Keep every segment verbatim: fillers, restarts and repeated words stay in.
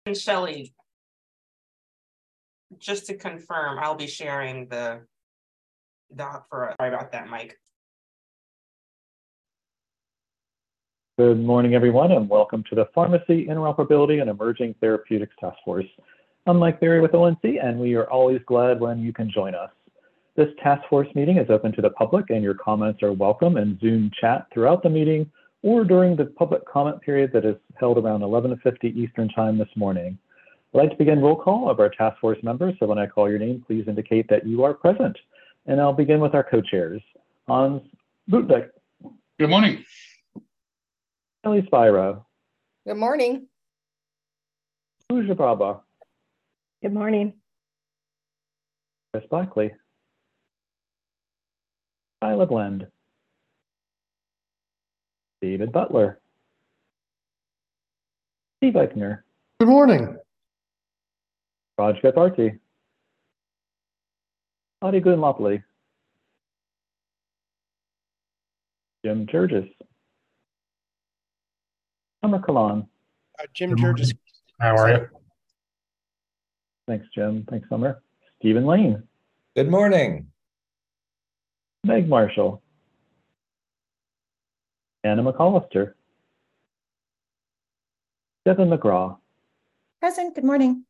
And Shelley, just to confirm, I'll be sharing the doc for, sorry about that, Mike. Good morning, everyone, and welcome to the Pharmacy Interoperability and Emerging Therapeutics Task Force. I'm Mike Berry with O N C, and we are always glad when you can join us. This task force meeting is open to the public, and your comments are welcome in Zoom chat throughout the meeting or during the public comment period that is held around eleven fifty Eastern Time this morning. I'd like to begin roll call of our task force members, so when I call your name, please indicate that you are present. And I'll begin with our co-chairs. Hans Bootdijk. Good morning. Kelly Spiro. Good morning. Pooja Baba. Good morning. Chris Blackley. Kyla Blend. David Butler. Steve Eichner. Good morning. Raj Gatharte. Adi Gunlapali. Jim Jurgis. Summer Kalan. Uh, Jim Jurgis. How are you? Thanks, Jim. Thanks, Summer. Stephen Lane. Good morning. Meg Marshall. Anna McAllister. Devin McGraw. Present. Good morning.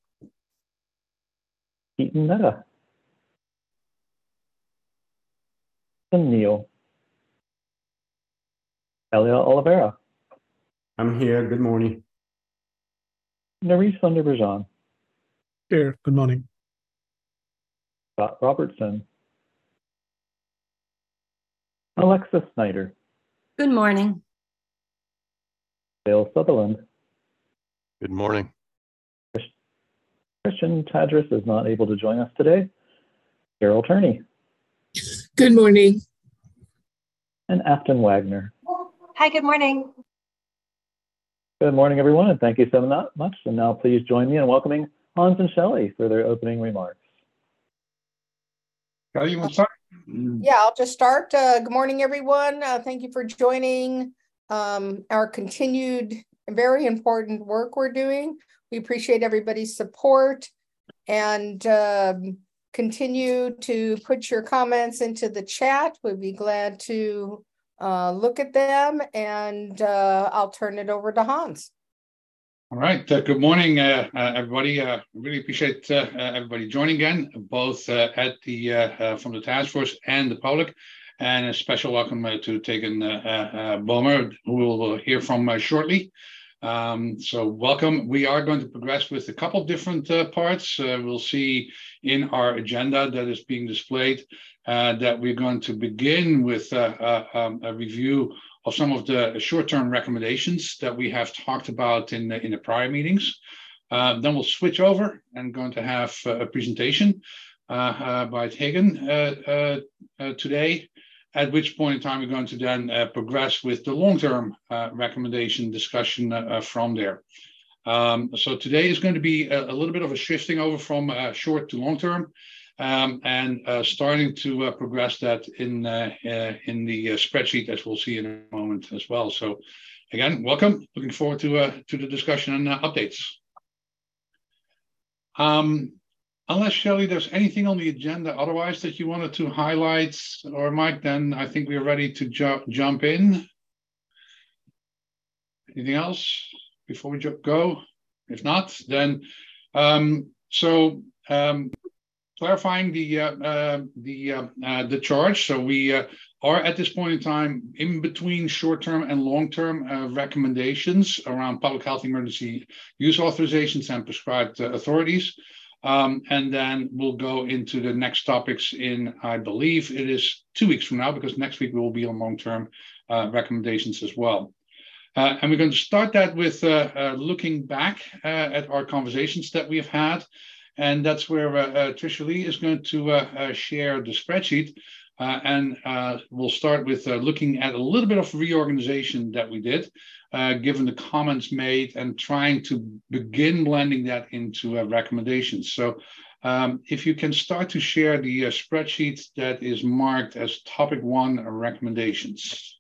Keaton Mehta. And Neil. Elia Oliveira. I'm here. Good morning. Naresh Sundarbrajan. Here. Good morning. Scott Robertson. Alexa Snyder. Good morning. Dale Sutherland. Good morning. Christian Tadris is not able to join us today. Carol Turney. Good morning. And Afton Wagner. Hi, good morning. Good morning, everyone, and thank you so much. And now please join me in welcoming Hans and Shelley for their opening remarks. Shelley, you want to start? Yeah, I'll just start. Uh, good morning, everyone. Uh, thank you for joining um, our continued very important work we're doing. We appreciate everybody's support and um, continue to put your comments into the chat. We'd be glad to uh, look at them, and uh, I'll turn it over to Hans. All right. Uh, good morning, uh, uh, everybody. Uh, really appreciate uh, uh, everybody joining again, both uh, at the uh, uh, from the task force and the public. And a special welcome uh, to Tegan uh, uh, Bomer, who we'll hear from uh, shortly. Um, so welcome. We are going to progress with a couple different uh, parts. Uh, we'll see in our agenda that is being displayed uh, that we're going to begin with uh, uh, um, a review of some of the short-term recommendations that we have talked about in the, in the prior meetings. Uh, then we'll switch over and going to have uh, a presentation uh, uh, by Tegan uh, uh, uh, today, at which point in time we're going to then uh, progress with the long-term uh, recommendation discussion uh, uh, from there. Um, so today is going to be a, a little bit of a shifting over from uh, short to long-term. Um, and uh, starting to uh, progress that in uh, uh, in the uh, spreadsheet, as we'll see in a moment as well. So, again, welcome. Looking forward to uh, to the discussion and uh, updates. Um, unless Shelley, there's anything on the agenda otherwise that you wanted to highlight, or Mike, then I think we're ready to ju jump in. Anything else before we go? If not, then um, so. Um, Clarifying the uh, uh, the uh, uh, the charge, so we uh, are at this point in time in between short-term and long-term uh, recommendations around public health emergency use authorizations and prescribed uh, authorities, um, and then we'll go into the next topics in, I believe it is two weeks from now, because next week we will be on long-term uh, recommendations as well. Uh, and we're going to start that with uh, uh, looking back uh, at our conversations that we have had. And that's where uh, uh, Tricia Lee is going to uh, uh, share the spreadsheet. Uh, and uh, we'll start with uh, looking at a little bit of reorganization that we did, uh, given the comments made, and trying to begin blending that into uh, recommendations. So um, if you can start to share the uh, spreadsheet that is marked as topic one, uh, recommendations.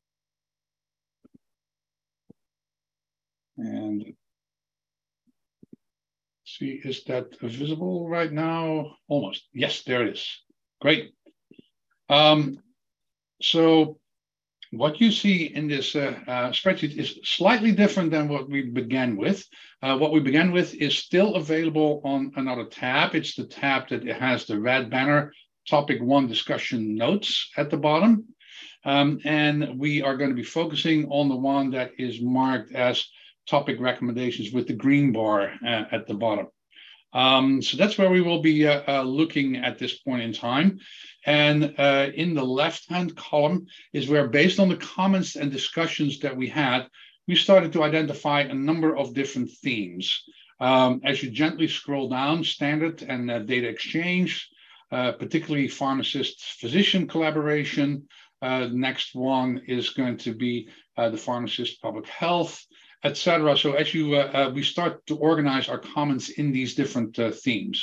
And see, is that visible right now? Almost. Yes, there it is. Great. Um, so what you see in this uh, uh, spreadsheet is slightly different than what we began with. Uh, what we began with is still available on another tab. It's the tab that it has the red banner, topic one discussion notes at the bottom. Um, and we are going to be focusing on the one that is marked as topic recommendations with the green bar uh, at the bottom. Um, so that's where we will be uh, uh, looking at this point in time. And uh, in the left-hand column is where, based on the comments and discussions that we had, we started to identify a number of different themes. Um, as you gently scroll down, standard and uh, data exchange, uh, particularly pharmacist-physician collaboration. Uh, the next one is going to be uh, the pharmacist public health, et cetera. So as you, uh, uh, we start to organize our comments in these different uh, themes.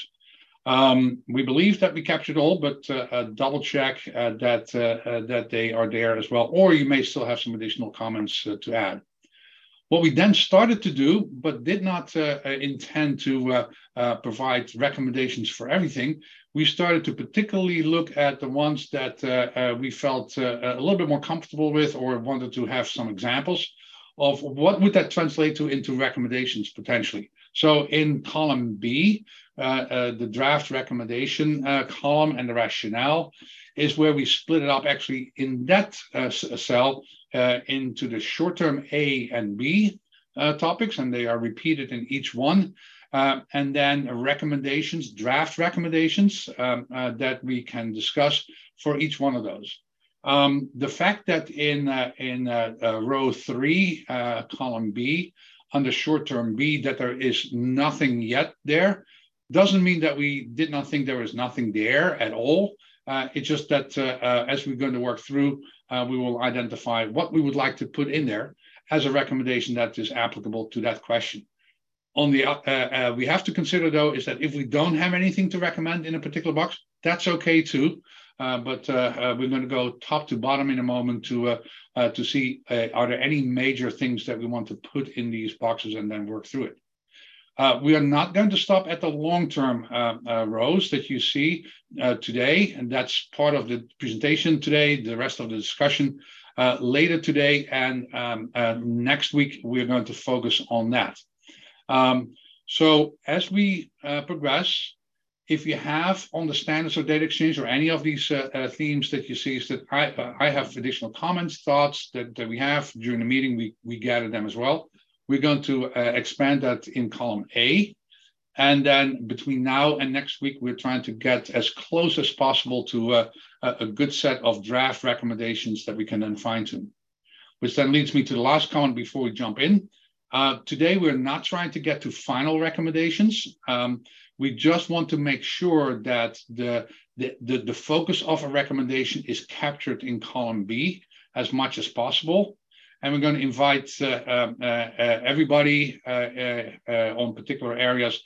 Um, we believe that we captured all, but uh, uh, double check uh, that, uh, uh, that they are there as well, or you may still have some additional comments uh, to add. What we then started to do, but did not uh, intend to uh, uh, provide recommendations for everything, we started to particularly look at the ones that uh, uh, we felt uh, a little bit more comfortable with, or wanted to have some examples of what would that translate to into recommendations potentially. So in column B, uh, uh, the draft recommendation uh, column and the rationale is where we split it up actually in that uh, cell uh, into the short-term A and B uh, topics, and they are repeated in each one. Uh, and then recommendations, draft recommendations um, uh, that we can discuss for each one of those. Um, the fact that in, uh, in uh, uh, row three, uh, column B, under short-term B, that there is nothing yet there, doesn't mean that we did not think there was nothing there at all. Uh, it's just that uh, uh, as we're going to work through, uh, we will identify what we would like to put in there as a recommendation that is applicable to that question. On the, uh, uh, we have to consider though, is that if we don't have anything to recommend in a particular box, that's okay too. Uh, but uh, uh, we're going to go top to bottom in a moment to uh, uh, to see uh, are there any major things that we want to put in these boxes and then work through it. Uh, we are not going to stop at the long-term uh, uh, rows that you see uh, today, and that's part of the presentation today, the rest of the discussion uh, later today, and um, uh, next week we're going to focus on that. Um, so as we uh, progress, if you have on the standards of data exchange or any of these uh, uh, themes that you see, is that I, uh, I have additional comments, thoughts that, that we have during the meeting, we, we gather them as well. We're going to uh, expand that in column A. And then between now and next week, we're trying to get as close as possible to uh, a good set of draft recommendations that we can then fine tune. Which then leads me to the last comment before we jump in. Uh, today, we're not trying to get to final recommendations. Um, we just want to make sure that the, the, the, the focus of a recommendation is captured in column B as much as possible. And we're going to invite uh, uh, uh, everybody uh, uh, uh, on particular areas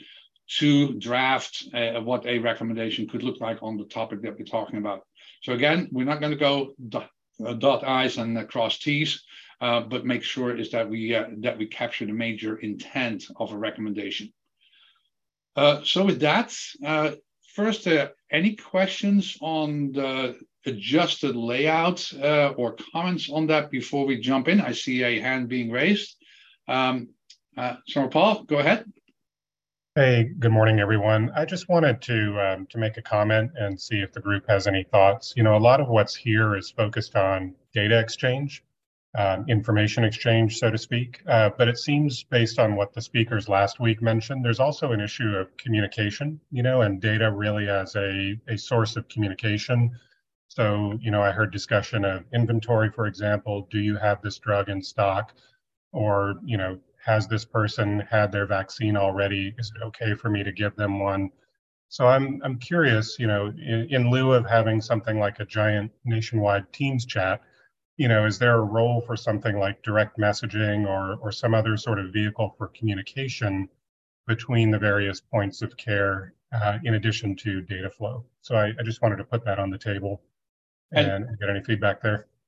to draft uh, what a recommendation could look like on the topic that we're talking about. So again, we're not going to go dot, uh, dot I's and uh, cross T's. Uh, but make sure is that we uh, that we capture the major intent of a recommendation. Uh, so with that, uh, first, uh, any questions on the adjusted layout uh, or comments on that before we jump in? I see a hand being raised. Um, uh, so Paul, go ahead. Hey, good morning, everyone. I just wanted to um, to make a comment and see if the group has any thoughts. You know, a lot of what's here is focused on data exchange. Um, information exchange, so to speak. Uh, but it seems, based on what the speakers last week mentioned, there's also an issue of communication, you know, and data really as a, a source of communication. So, you know, I heard discussion of inventory, for example. Do you have this drug in stock? Or, you know, has this person had their vaccine already? Is it okay for me to give them one? So I'm, I'm curious, you know, in, in lieu of having something like a giant nationwide Teams chat, you know, is there a role for something like direct messaging or, or some other sort of vehicle for communication between the various points of care uh, in addition to data flow? So I, I just wanted to put that on the table and, and get any feedback there.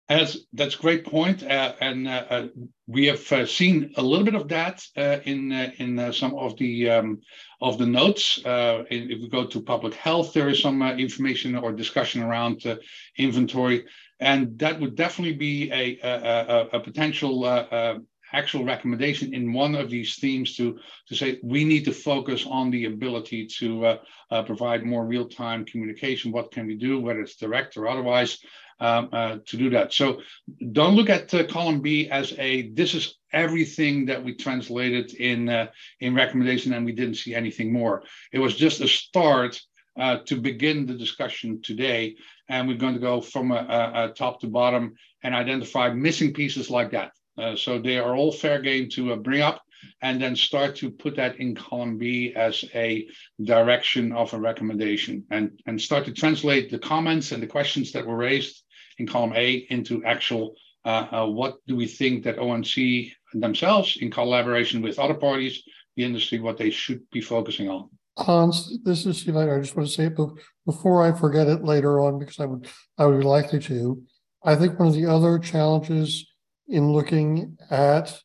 As that's a great point, uh, and uh, uh, we have uh, seen a little bit of that uh, in uh, in uh, some of the um, of the notes. Uh, if we go to public health, there is some uh, information or discussion around uh, inventory, and that would definitely be a a, a, a potential uh, uh, actual recommendation in one of these themes to to say we need to focus on the ability to uh, uh, provide more real-time communication. What can we do, whether it's direct or otherwise? Um, uh, to do that. So don't look at uh, column B as a, this is everything that we translated in, uh, in recommendation and we didn't see anything more. It was just a start uh, to begin the discussion today. And we're going to go from a, a, a top to bottom and identify missing pieces like that. Uh, so they are all fair game to uh, bring up and then start to put that in column B as a direction of a recommendation and, and start to translate the comments and the questions that were raised in column A into actual, uh, uh, what do we think that O N C themselves, in collaboration with other parties, the industry, what they should be focusing on. Hans, this is Steve. I just want to say it before I forget it later on, because I would I would be likely to. I think one of the other challenges in looking at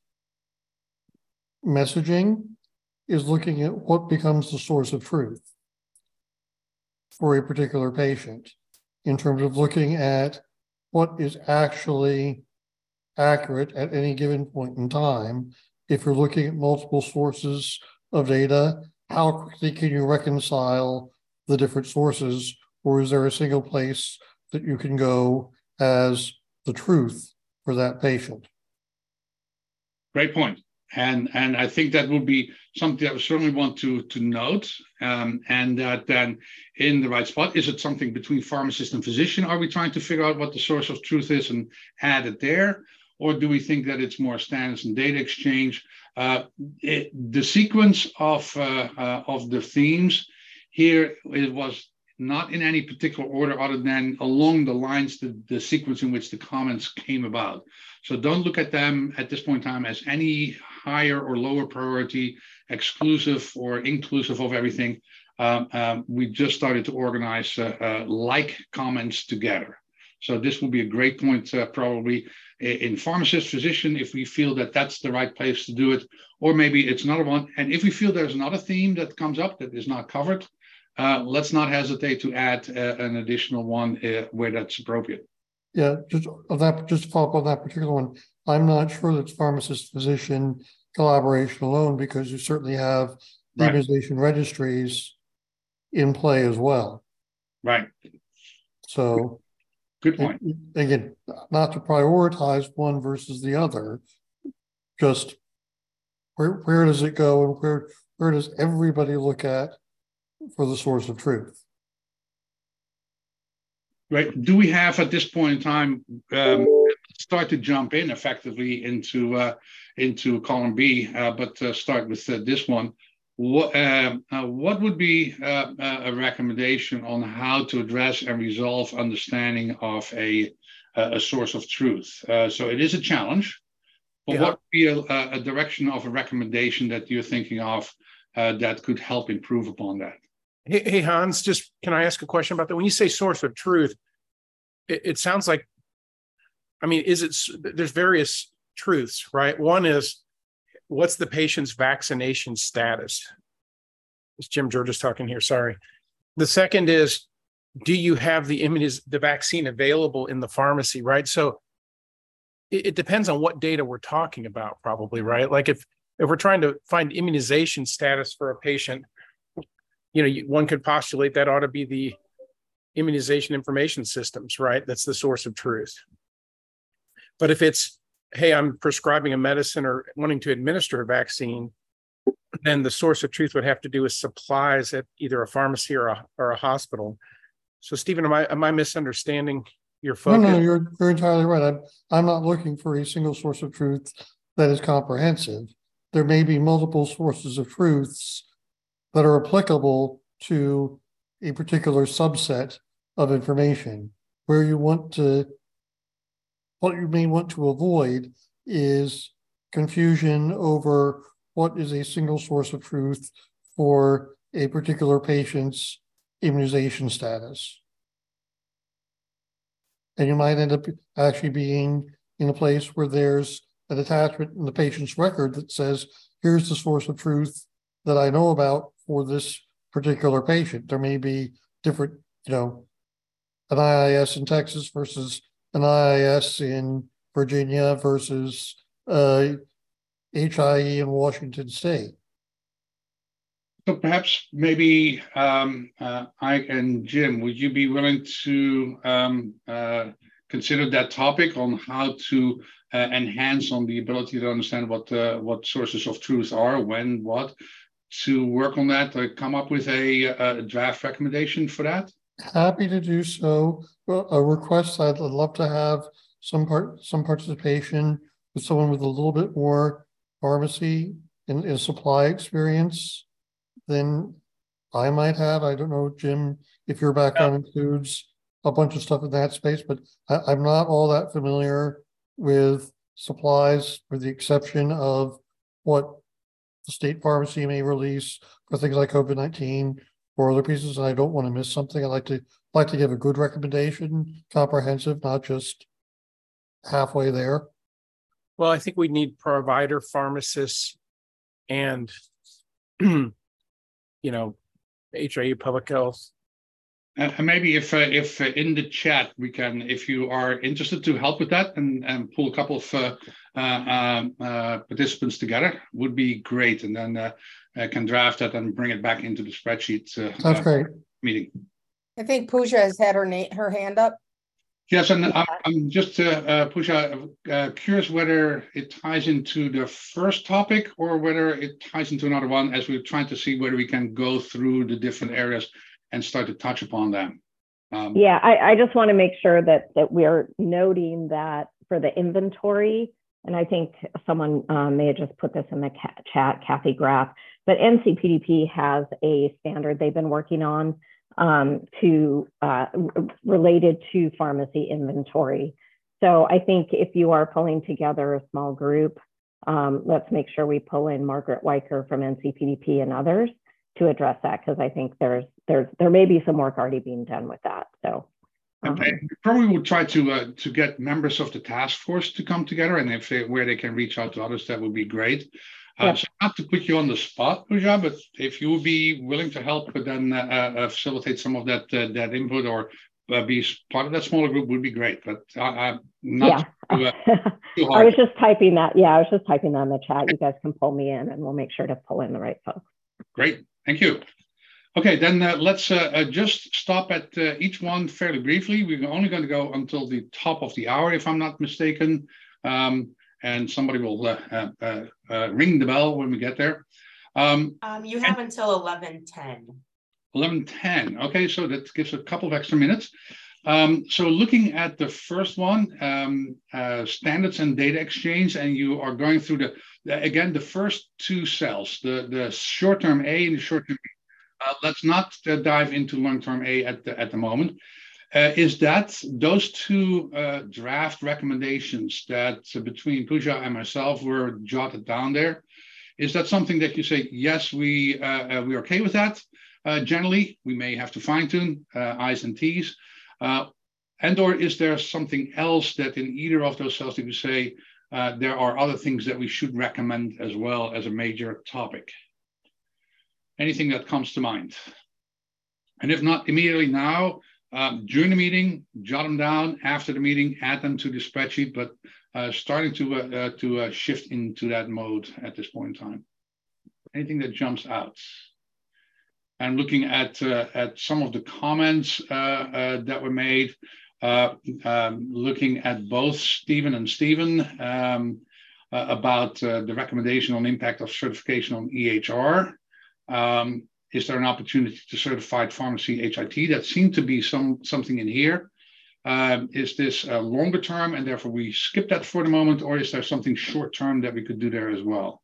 messaging is looking at what becomes the source of truth for a particular patient, in terms of looking at what is actually accurate at any given point in time. If you're looking at multiple sources of data, how quickly can you reconcile the different sources, or is there a single place that you can go as the truth for that patient? Great point. And, and I think that would be something that we certainly want to, to note, um, and that then in the right spot. Is it something between pharmacist and physician? Are we trying to figure out what the source of truth is and add it there? Or do we think that it's more standards and data exchange? Uh, it, the sequence of, uh, uh, of the themes here, it was not in any particular order other than along the lines, the, the sequence in which the comments came about. So don't look at them at this point in time as any higher or lower priority, exclusive or inclusive of everything. Um, um, we just started to organize uh, uh, like comments together. So this will be a great point uh, probably in pharmacist, physician, if we feel that that's the right place to do it, or maybe it's another one. And if we feel there's another theme that comes up that is not covered, uh, let's not hesitate to add uh, an additional one uh, where that's appropriate. Yeah, just on that, just to follow up on that particular one, I'm not sure that's pharmacist-physician collaboration alone, because you certainly have the Right. immunization registries in play as well. Right. So, good point. Again, not to prioritize one versus the other, just where where does it go, and where where does everybody look at for the source of truth? Right. Do we have at this point in time um, start to jump in effectively into uh, into column B, uh, but uh, start with uh, this one. What uh, uh, what would be uh, a recommendation on how to address and resolve understanding of a a source of truth? Uh, so it is a challenge, but Yeah. what would be a, a direction of a recommendation that you're thinking of uh, that could help improve upon that? Hey, hey, Hans, just can I ask a question about that? When you say source of truth, it, it sounds like, I mean, is it, there's various truths, right? One is, what's the patient's vaccination status? It's Jim Georges talking here, sorry. The second is, do you have the immuniz- the vaccine available in the pharmacy, right? So it, it depends on what data we're talking about, probably, right? Like if, if we're trying to find immunization status for a patient, you know, you, one could postulate that ought to be the immunization information systems, right? That's the source of truth. But if it's, hey, I'm prescribing a medicine or wanting to administer a vaccine, then the source of truth would have to do with supplies at either a pharmacy or a, or a hospital. So, Stephen, am I am I misunderstanding your focus? No, no, you're, you're entirely right. I'm, I'm not looking for a single source of truth that is comprehensive. There may be multiple sources of truths that are applicable to a particular subset of information. Where you want to, what you may want to avoid is confusion over what is a single source of truth for a particular patient's immunization status. And you might end up actually being in a place where there's an attachment in the patient's record that says, here's the source of truth that I know about for this particular patient. There may be different, you know, an I I S in Texas versus an I I S in Virginia versus uh, H I E in Washington State. So perhaps maybe um, uh, Ike and Jim, would you be willing to um, uh, consider that topic on how to uh, enhance on the ability to understand what uh, what sources of truth are, when, what, to work on that, to come up with a, a draft recommendation for that? Happy to do so. Well, a request, I'd love to have some part some participation with someone with a little bit more pharmacy and, and supply experience than I might have. I don't know, Jim, if your background includes a bunch of stuff in that space, but I, I'm not all that familiar with supplies, with the exception of what the state pharmacy may release for things like COVID nineteen or other pieces, and I don't want to miss something. I like to like to give a good recommendation, comprehensive, not just halfway there. Well, I think we need provider pharmacists and, you know, H I E public health. Uh, and maybe if uh, if uh, in the chat we can, if you are interested to help with that and, and pull a couple of uh, uh, um, uh, participants together, would be great. And then uh, I can draft that and bring it back into the spreadsheet. Uh, That's uh, great. Meeting. I think Pooja has had her na- her hand up. Yes, and I'm, I'm just, uh, uh, Pooja, uh, curious whether it ties into the first topic or whether it ties into another one, as we're trying to see whether we can go through the different areas and start to touch upon them. Um, Yeah, I, I just want to make sure that that we're noting that for the inventory, and I think someone um, may have just put this in the ca- chat, Kathy Graff, but N C P D P has a standard they've been working on um, to uh, r- related to pharmacy inventory. So I think if you are pulling together a small group, um, let's make sure we pull in Margaret Weicker from N C P D P and others to address that, because I think there's there's there may be some work already being done with that. So um, okay. Probably will try to uh, to get members of the task force to come together, and if they, where they can reach out to others, that would be great. Uh, Yep. So not to put you on the spot, Pooja, but if you would be willing to help, but then uh, uh, facilitate some of that uh, that input or uh, be part of that smaller group, would be great. But uh, I'm not yeah, too, uh, too I hard. was just typing that. Yeah, I was just typing that in the chat. You guys can pull me in, and we'll make sure to pull in the right folks. Great, thank you. Okay, then uh, let's uh, uh, just stop at uh, each one fairly briefly. We're only going to go until the top of the hour, if I'm not mistaken. Um, and somebody will uh, uh, uh, uh, ring the bell when we get there. Um, Um, you have until eleven ten. eleven ten, okay, so that gives a couple of extra minutes. Um, so looking at the first one, um, uh, standards and data exchange, and you are going through the, the again, the first two cells, the, the short-term A and the short-term B. Uh, let's not uh, dive into long-term A at the, at the moment. Uh, is that those two uh, draft recommendations that uh, between Pooja and myself were jotted down there? Is that something that you say, yes, we, uh, uh, we're okay with that? Uh, generally, we may have to fine tune uh, I's and T's. Uh, and or is there something else that in either of those cells that you say, uh, there are other things that we should recommend as well as a major topic? Anything that comes to mind? And if not immediately now, um, during the meeting, jot them down. After the meeting, add them to the spreadsheet, but uh, starting to, uh, uh, to uh, shift into that mode at this point in time. Anything that jumps out? And looking at uh, at some of the comments uh, uh, that were made, uh, um, looking at both Stephen and Stephen um, uh, about uh, the recommendation on impact of certification on E H R. Um, is there an opportunity to certified pharmacy H I T? That seemed to be some something in here. Um, is this a longer term and therefore we skip that for the moment, or is there something short term that we could do there as well?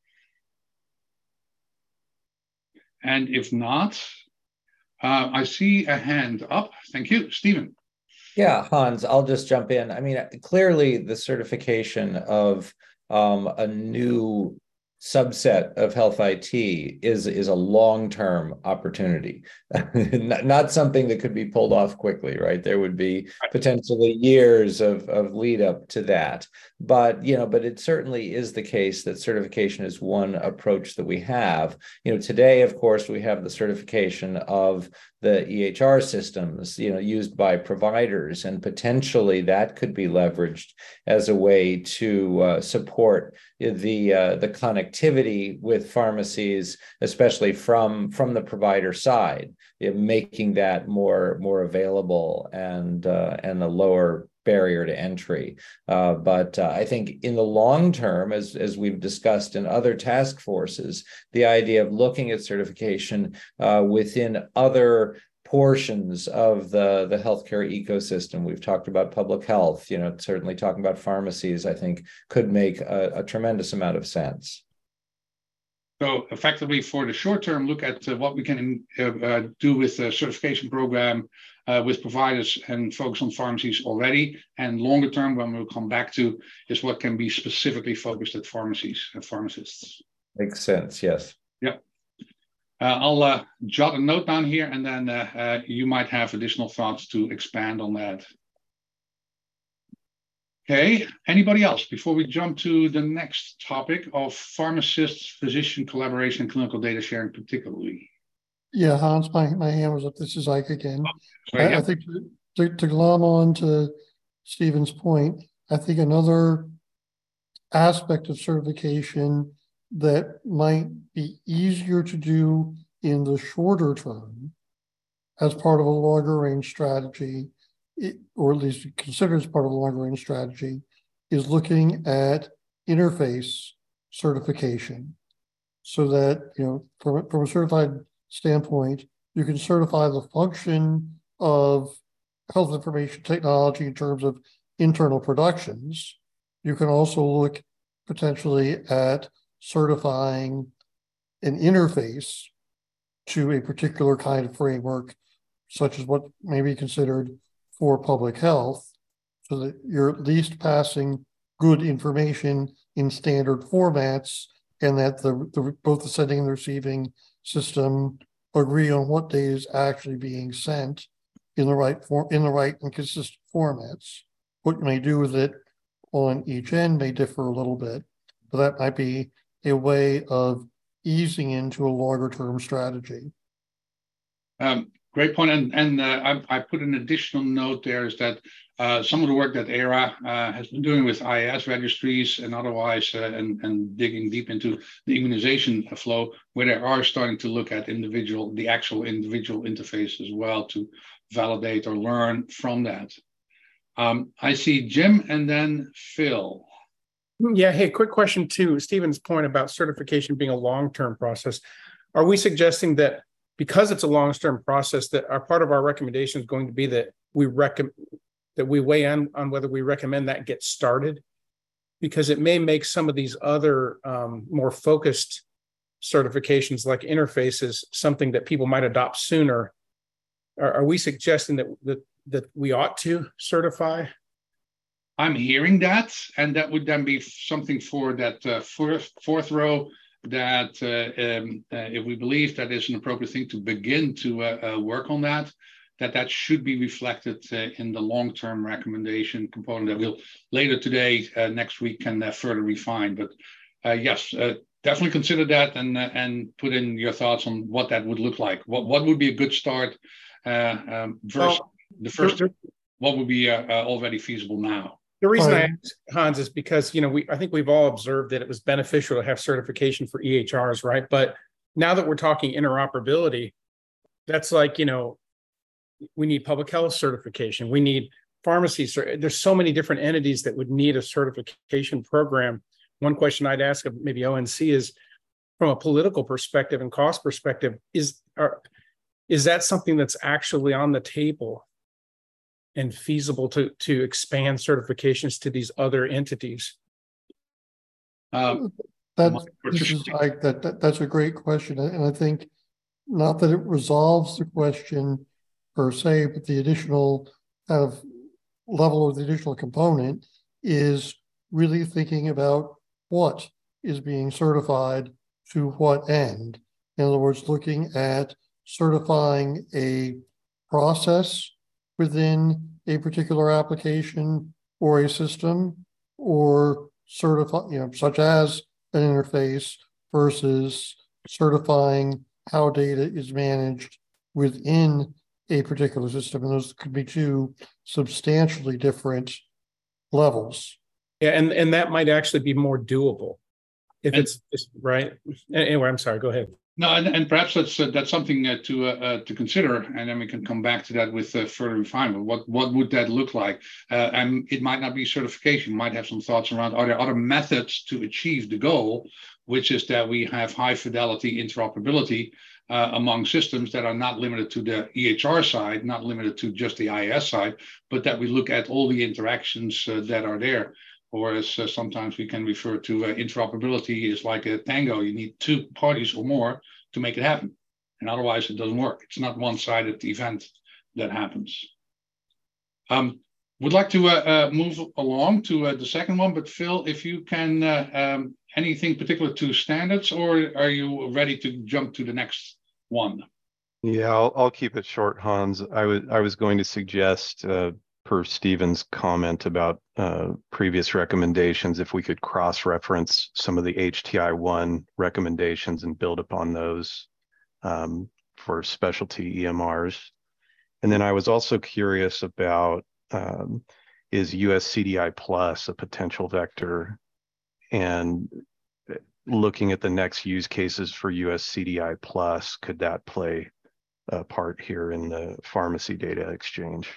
And if not, uh, I see a hand up. Thank you, Stephen. Yeah, Hans, I'll just jump in. I mean, clearly the certification of um, a new subset of health I T is, is a long-term opportunity, not, not something that could be pulled off quickly, right? There would be potentially years of, of lead up to that. But, you know, but it certainly is the case that certification is one approach that we have. You know, today, of course, we have the certification of the E H R systems, you know, used by providers, and potentially that could be leveraged as a way to uh, support the uh, the connectivity with pharmacies, especially from from the provider side, you know, making that more more available and uh, and a lower barrier to entry. Uh, but uh, I think in the long term, as, as we've discussed in other task forces, the idea of looking at certification uh, within other portions of the, the healthcare ecosystem. We've talked about public health, you know, certainly talking about pharmacies, I think could make a, a tremendous amount of sense. So effectively for the short term, look at uh, what we can uh, uh, do with the certification program uh, with providers and focus on pharmacies already. And longer term, when we'll come back to, is what can be specifically focused at pharmacies and pharmacists. Makes sense, yes. Yeah. Uh, I'll uh, jot a note down here, and then uh, uh, you might have additional thoughts to expand on that. Okay, anybody else before we jump to the next topic of pharmacist physician collaboration and clinical data sharing particularly? Yeah, Hans, my, my hand was up. This is Ike again. Oh, sorry, I, yeah. I think to, to, to glom on to Stephen's point, I think another aspect of certification that might be easier to do in the shorter term as part of a longer range strategy, it, or at least considered as part of a longer range strategy, is looking at interface certification, so that, you know, from, from a certified standpoint, you can certify the function of health information technology in terms of internal productions. You can also look potentially at certifying an interface to a particular kind of framework, such as what may be considered for public health, so that you're at least passing good information in standard formats, and that the, the both the sending and the receiving system agree on what data is actually being sent in the right form, in the right and consistent formats. What you may do with it on each end may differ a little bit, but that might be a way of easing into a longer term strategy. Um, great point. And, and uh, I, I put an additional note there is that uh, some of the work that E R A uh, has been doing with I A S registries and otherwise, uh, and, and digging deep into the immunization flow, where they are starting to look at individual, the actual individual interface as well to validate or learn from that. Um, I see Jim and then Phil. Yeah, hey, quick question to Stephen's point about certification being a long-term process. Are we suggesting that because it's a long-term process, that our part of our recommendation is going to be that we recommend that we weigh in on whether we recommend that get started? Because it may make some of these other um, more focused certifications like interfaces something that people might adopt sooner. Are, are we suggesting that, that that we ought to certify? I'm hearing that, and that would then be something for that uh, fourth, fourth row, that uh, um, uh, if we believe that is an appropriate thing to begin to uh, uh, work on that, that that should be reflected uh, in the long-term recommendation component that we'll later today, uh, next week, can uh, further refine. But uh, yes, uh, definitely consider that and uh, and put in your thoughts on what that would look like. What, what would be a good start uh, um, versus well, the first, what would be uh, uh, already feasible now? The reason I asked, Hans, is because, you know, we I think we've all observed that it was beneficial to have certification for E H Rs, right? But now that we're talking interoperability, that's like, you know, we need public health certification. We need pharmacies. There's so many different entities that would need a certification program. One question I'd ask of maybe O N C is, from a political perspective and cost perspective, is, are, is that something that's actually on the table and feasible to to expand certifications to these other entities? Um, that's, this is, I, that, that, that's a great question. And I think not that it resolves the question per se, but the additional kind of level or the additional component is really thinking about what is being certified to what end. In other words, looking at certifying a process within a particular application or a system, or certify, you know, such as an interface versus certifying how data is managed within a particular system. And those could be two substantially different levels. Yeah, and, and that might actually be more doable if and, it's, it's right. Anyway, I'm sorry, go ahead. No, and, and perhaps that's uh, that's something uh, to uh, uh, to consider, and then we can come back to that with uh, further refinement. What what would that look like? Uh, and it might not be certification. Might have some thoughts around, are there other methods to achieve the goal, which is that we have high fidelity interoperability uh, among systems that are not limited to the E H R side, not limited to just the I A S side, but that we look at all the interactions uh, that are there. Or as uh, sometimes we can refer to uh, interoperability is like a tango. You need two parties or more to make it happen. And otherwise it doesn't work. It's not one-sided event that happens. Um, would like to uh, uh, move along to uh, the second one, but Phil, if you can, uh, um, anything particular to standards, or are you ready to jump to the next one? Yeah, I'll, I'll keep it short, Hans. I was, I was going to suggest, uh, per Stephen's comment about uh, previous recommendations, if we could cross-reference some of the H T I one recommendations and build upon those um, for specialty E M Rs. And then I was also curious about, um, is U S C D I plus a potential vector? And looking at the next use cases for U S C D I plus, could that play a part here in the pharmacy data exchange?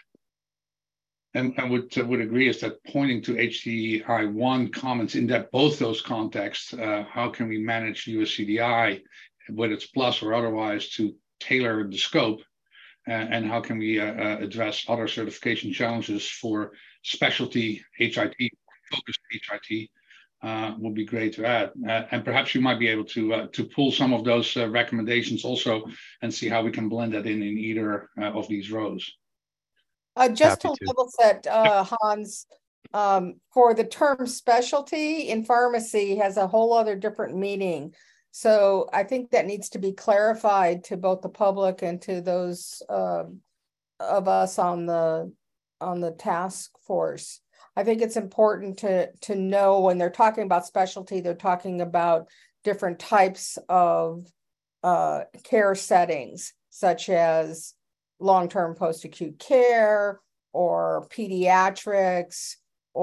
And I would uh, would agree is that pointing to H T I one comments in that both those contexts, uh, how can we manage U S C D I, whether it's plus or otherwise, to tailor the scope, uh, and how can we uh, uh, address other certification challenges for specialty H I T, focused H I T, uh, would be great to add. Uh, and perhaps you might be able to uh, to pull some of those uh, recommendations also and see how we can blend that in in either uh, of these rows. Uh, just Happy to level set, uh, Hans, um, for the term specialty in pharmacy has a whole other different meaning. So I think that needs to be clarified to both the public and to those uh, of us on the on the task force. I think it's important to to know when they're talking about specialty, they're talking about different types of uh, care settings, such as long-term post-acute care or pediatrics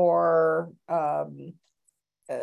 or um, uh,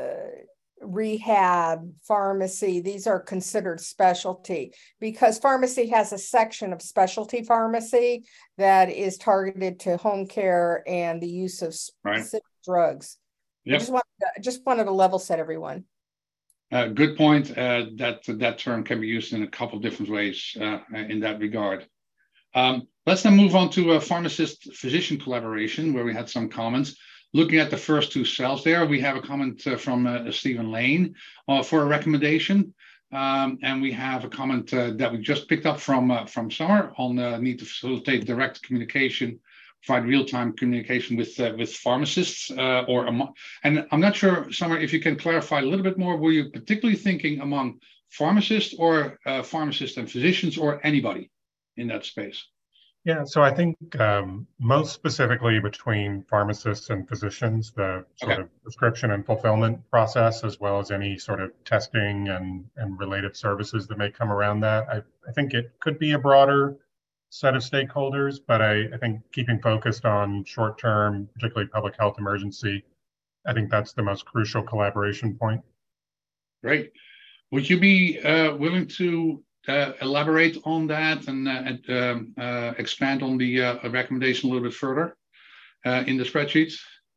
rehab, pharmacy. These are considered specialty because pharmacy has a section of specialty pharmacy that is targeted to home care and the use of specific right. drugs. Yep. I just wanted, to, just wanted to level set everyone. Uh, good point. Uh, that that term can be used in a couple of different ways uh, in that regard. Um, let's then move on to a pharmacist-physician collaboration, where we had some comments. Looking at the first two cells there, we have a comment uh, from uh, Stephen Lane uh, for a recommendation. Um, and we have a comment uh, that we just picked up from, uh, from Summer on the need to facilitate direct communication, provide real-time communication with, uh, with pharmacists. Uh, or among, and I'm not sure, Summer, if you can clarify a little bit more, were you particularly thinking among pharmacists or uh, pharmacists and physicians or anybody in that space? Yeah, so I think um, most specifically between pharmacists and physicians, the sort okay. of prescription and fulfillment process, as well as any sort of testing and, and related services that may come around that. I, I think it could be a broader set of stakeholders, but I, I think keeping focused on short-term, particularly public health emergency, I think that's the most crucial collaboration point. Great. Would you be uh, willing to Uh, elaborate on that and, uh, and um, uh, expand on the uh, recommendation a little bit further uh, in the spreadsheets?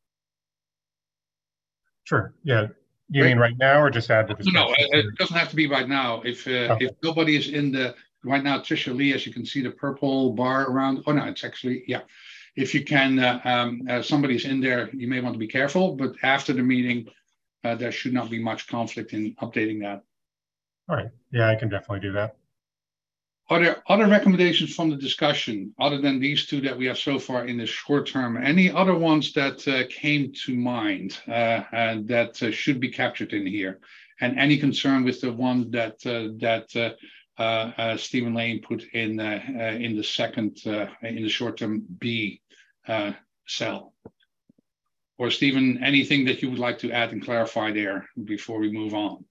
Sure. Yeah. You Great. Mean right now, or just add to the? No, no, it doesn't have to be right now. If uh, okay. if nobody is in the right now, Tricia Lee, as you can see, the purple bar around. Oh no, it's actually yeah. If you can, uh, um, uh, somebody's in there, you may want to be careful. But after the meeting, uh, there should not be much conflict in updating that. All right. Yeah, I can definitely do that. Are there other recommendations from the discussion, other than these two that we have so far in the short term? Any other ones that uh, came to mind uh, and that uh, should be captured in here? and any concern with the one that uh, that uh, uh, uh, Stephen Lane put in uh, uh, in the second uh, in the short-term B uh, cell. Or Stephen, anything that you would like to add and clarify there before we move on?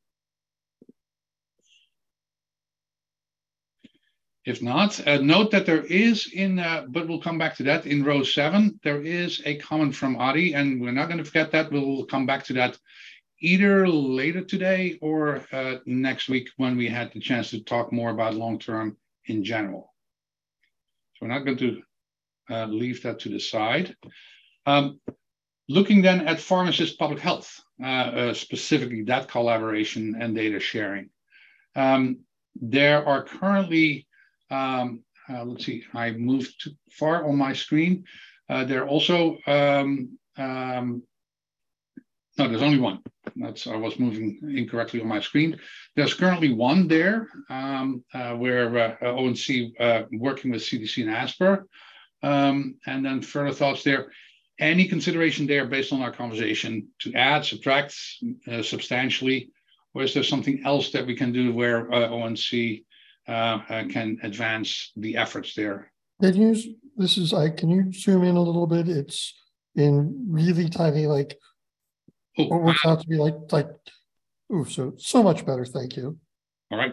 If not, uh, note that there is in, uh, but we'll come back to that, in row seven, there is a comment from Adi, and we're not going to forget that. We'll come back to that either later today or uh, next week when we had the chance to talk more about long-term in general. So we're not going to uh, leave that to the side. Um, looking then at pharmacist public health, uh, uh, specifically that collaboration and data sharing. Um, there are currently Um, uh, let's see, I moved too far on my screen. Uh, there are also, um, um, no, there's only one. That's, I was moving incorrectly on my screen. There's currently one there um, uh, where uh, O N C uh, working with C D C and ASPR. Um, and then further thoughts there. Any consideration there based on our conversation to add, subtract uh, substantially, or is there something else that we can do where uh, O N C Uh, uh, can advance the efforts there? Can you, this is, I, can you zoom in a little bit? It's in really tiny, like, oh, what works out to be like, like, ooh, so, so much better, thank you. All right.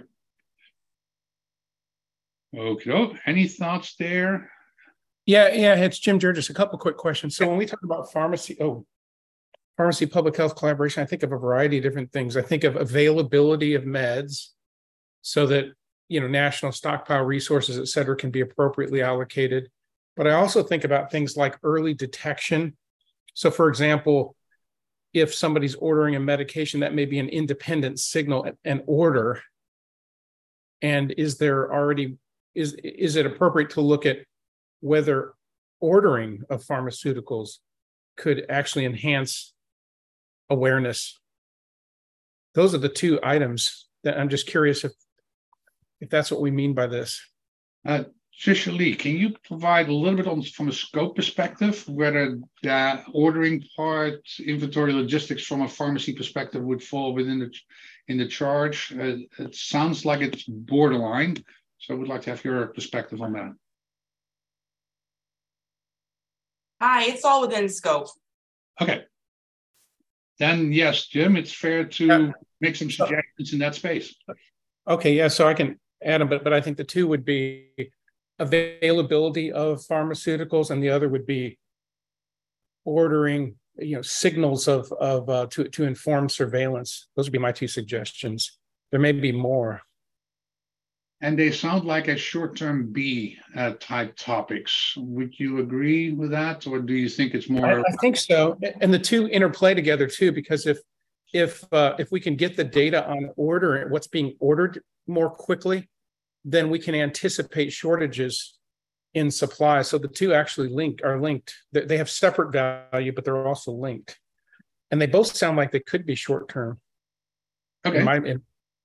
Okay, any thoughts there? Yeah, yeah, it's Jim Georges. A couple quick questions. So when we talk about pharmacy, oh, pharmacy public health collaboration, I think of a variety of different things. I think of availability of meds so that, you know, national stockpile resources, et cetera, can be appropriately allocated. But I also think about things like early detection. So for example, if somebody's ordering a medication, that may be an independent signal and order. And is there already, is, is it appropriate to look at whether ordering of pharmaceuticals could actually enhance awareness? Those are the two items that I'm just curious if if that's what we mean by this. Uh, Tricia Lee, can you provide a little bit on from a scope perspective, whether the ordering part, inventory logistics from a pharmacy perspective would fall within the in the charge? Uh, it sounds like it's borderline, so I would like to have your perspective on that. Hi, it's all within scope. Okay. Then yes, Jim, it's fair to yeah. make some suggestions in that space. Okay, yeah, so I can add them, but, but I think the two would be availability of pharmaceuticals, and the other would be ordering, you know, signals of, of uh, to, to inform surveillance. Those would be my two suggestions. There may be more. And they sound like a short-term B uh, type topics. Would you agree with that, or do you think it's more? I, I think so, and the two interplay together too, because if if uh, if we can get the data on order, what's being ordered more quickly, then we can anticipate shortages in supply. So the two actually link are linked. They have separate value, but they're also linked, and they both sound like they could be short-term. Okay. In my, in,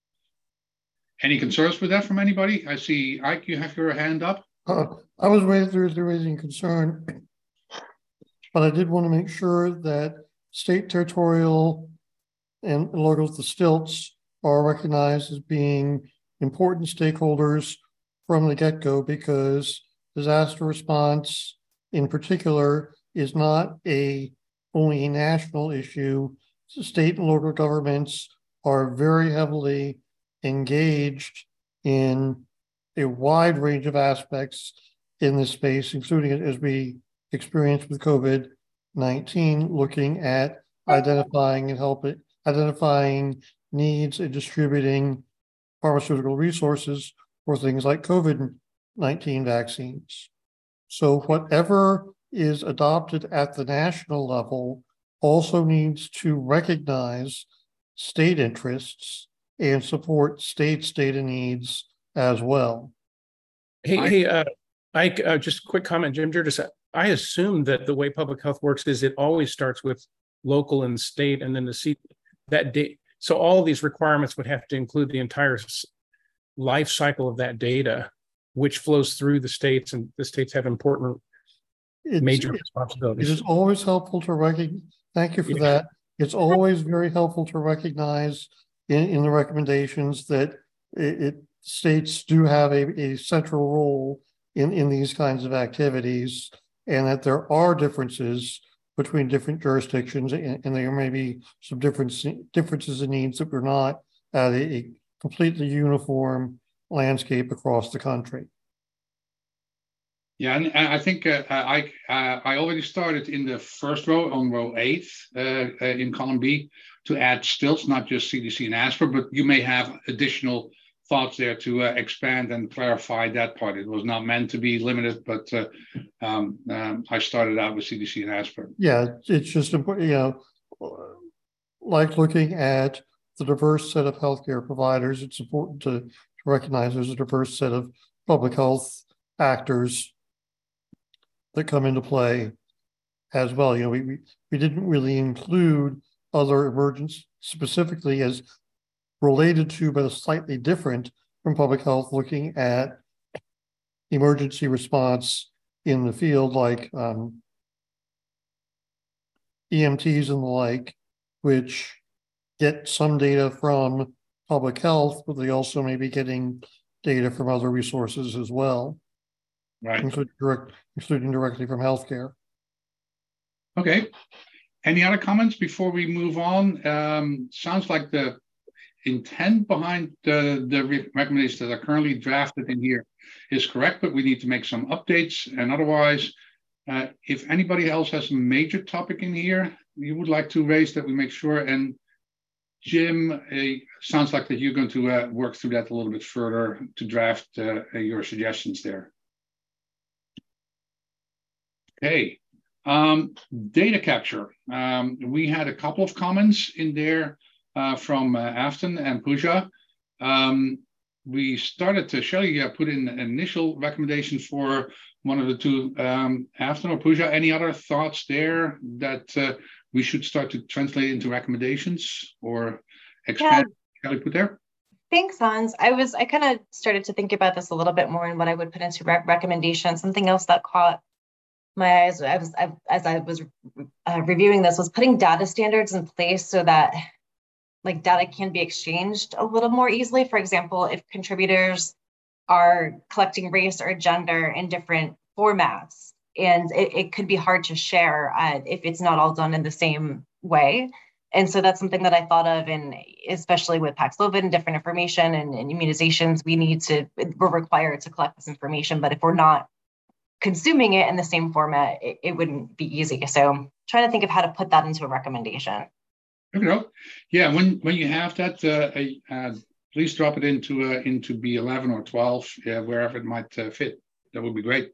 Any concerns with that from anybody? I see, Ike, you have your hand up. Uh, I was waiting through the raising concern, but I did want to make sure that state, territorial, and local, the stilts are recognized as being important stakeholders from the get-go, because disaster response in particular is not a only a national issue. State and local governments are very heavily engaged in a wide range of aspects in this space, including, as we experienced with COVID nineteen, looking at identifying and helping, identifying needs and distributing pharmaceutical resources for things like COVID nineteen vaccines. So whatever is adopted at the national level also needs to recognize state interests and support states' data needs as well. Hey, I, hey, uh, Ike, uh, just a quick comment, Jim Georges. I assume that the way public health works is it always starts with local and state, and then the seat that date. So all these requirements would have to include the entire life cycle of that data, which flows through the states, and the states have important it's, major responsibilities. It is always helpful to recognize. Thank you for yeah. that. It's always very helpful to recognize in, in the recommendations that it, it states do have a, a central role in, in these kinds of activities, and that there are differences between different jurisdictions, and, and there may be some difference, differences in needs that we're not at a, a completely uniform landscape across the country. Yeah, and I think uh, I uh, I already started in the first row on row eight uh, uh, in column B to add stills, not just C D C and ASPR, but you may have additional thoughts there to uh, expand and clarify that part. It was not meant to be limited, but uh, um, um, I started out with C D C and ASPR. Yeah, it's just important, you know, like looking at the diverse set of healthcare providers, it's important to, to recognize there's a diverse set of public health actors that come into play as well. You know, we, we, we didn't really include other emergencies specifically as related to, but slightly different from public health, looking at emergency response in the field, like um, E M Ts and the like, which get some data from public health, but they also may be getting data from other resources as well. Right. Including, direct, including directly from healthcare. Okay. Any other comments before we move on? Um, sounds like the intent behind the, the re recommendations that are currently drafted in here is correct, but we need to make some updates. And otherwise, uh, if anybody else has a major topic in here you would like to raise, that we make sure. And Jim, uh, sounds like that you're going to uh, work through that a little bit further to draft uh, your suggestions there. Okay, um, data capture. Um, we had a couple of comments in there uh, from uh, Afton and Pooja. Um, we started to, Shelley uh, put in an initial recommendation for one of the two, um, Afton or Pooja. Any other thoughts there that uh, we should start to translate into recommendations or expand? Yeah. Shelley put there? Thanks, Hans. I was, I kind of started to think about this a little bit more and what I would put into re recommendations. Something else that caught my eyes I was, I, as I was uh, reviewing this was putting data standards in place so that like data can be exchanged a little more easily. For example, if contributors are collecting race or gender in different formats, and it, it could be hard to share uh, if it's not all done in the same way. And so that's something that I thought of, and especially with Paxlovid and different information and, and immunizations, we need to, we're required to collect this information, but if we're not consuming it in the same format, it, it wouldn't be easy. So trying to think of how to put that into a recommendation. You know, yeah, when when you have that, uh, uh, please drop it into uh, into B eleven or twelve, yeah, wherever it might uh, fit. That would be great.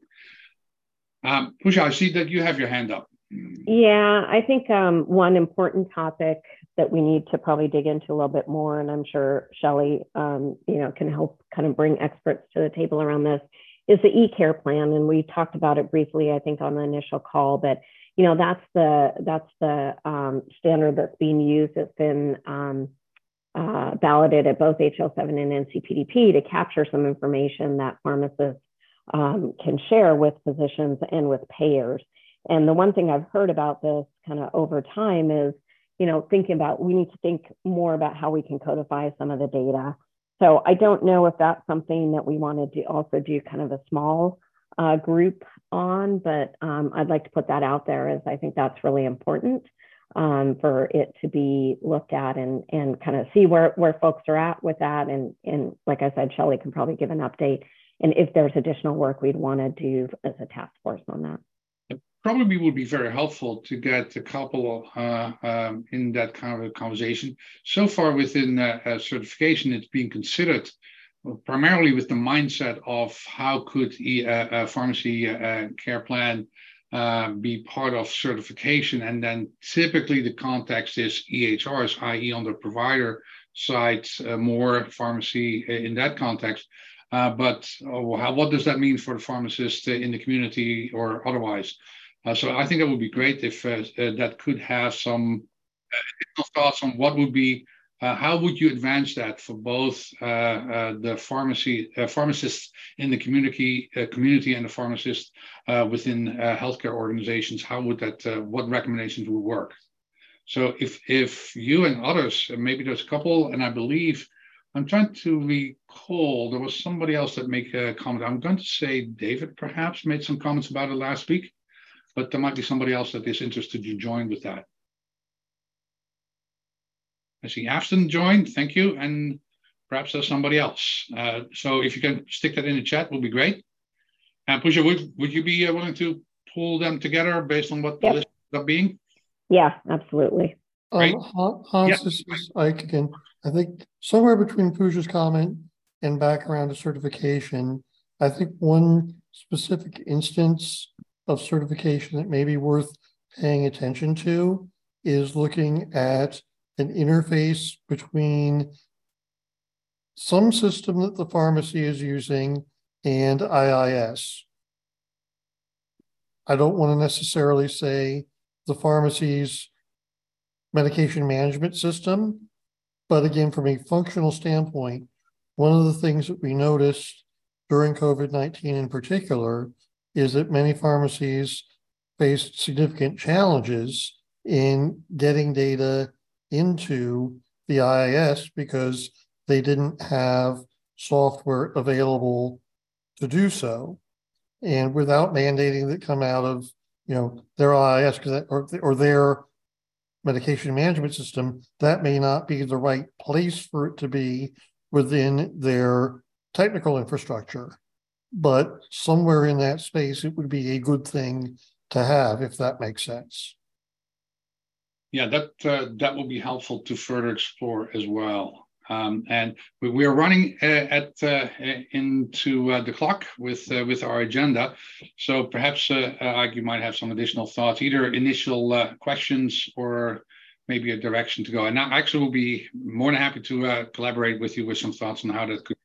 Um, Pooja, I see that you have your hand up. Yeah, I think um, one important topic that we need to probably dig into a little bit more, and I'm sure Shelley, um, you know, can help kind of bring experts to the table around this, is the e-care plan. And we talked about it briefly, I think, on the initial call, but you know, that's the that's the um, standard that's being used. It's been um, uh, balloted at both H L seven and N C P D P to capture some information that pharmacists um, can share with physicians and with payers. And the one thing I've heard about this kind of over time is, you know, thinking about, we need to think more about how we can codify some of the data. So I don't know if that's something that we want to do, also do kind of a small uh, group on, but um, I'd like to put that out there, as I think that's really important um, for it to be looked at and, and kind of see where, where folks are at with that. And, and like I said, Shelley can probably give an update. And if there's additional work we'd want to do as a task force on that. Probably would be very helpful to get a couple uh, um, in that kind of a conversation. So far within uh, uh, certification, it's being considered primarily with the mindset of how could e, uh, a pharmacy uh, care plan uh, be part of certification. And then typically the context is E H Rs, that is on the provider side, uh, more pharmacy in that context. Uh, but oh, how, what does that mean for the pharmacist in the community or otherwise? Uh, so I think that would be great if uh, uh, that could have some uh, thoughts on what would be, uh, how would you advance that for both uh, uh, the pharmacy uh, pharmacists in the community, uh, community and the pharmacists uh, within uh, healthcare organizations? How would that, uh, what recommendations would work? So if if you and others, maybe there's a couple, and I believe, I'm trying to recall, there was somebody else that made a comment. I'm going to say David perhaps made some comments about it last week, but there might be somebody else that is interested to join with that. I see Afton joined, thank you, and perhaps there's somebody else. Uh, so if you can stick that in the chat, will be great. And uh, Pooja, would, would you be uh, willing to pull them together based on what yep. the list is being? Yeah, absolutely. Um, Hans, yep. This is Ike again. I think somewhere between Pooja's comment and background to certification, I think one specific instance of certification that may be worth paying attention to is looking at an interface between some system that the pharmacy is using and I I S. I don't want to necessarily say the pharmacy's medication management system, but again, from a functional standpoint, one of the things that we noticed during COVID nineteen in particular is that many pharmacies faced significant challenges in getting data into the I I S because they didn't have software available to do so. And without mandating that come out of, you know, their I I S or, or their medication management system, that may not be the right place for it to be within their technical infrastructure. But somewhere in that space, it would be a good thing to have, if that makes sense. Yeah, that uh, that will be helpful to further explore as well. Um, and we, we are running uh, at uh, into uh, the clock with uh, with our agenda. So perhaps uh, uh, you might have some additional thoughts, either initial uh, questions or maybe a direction to go. And I actually will be more than happy to uh, collaborate with you with some thoughts on how that could.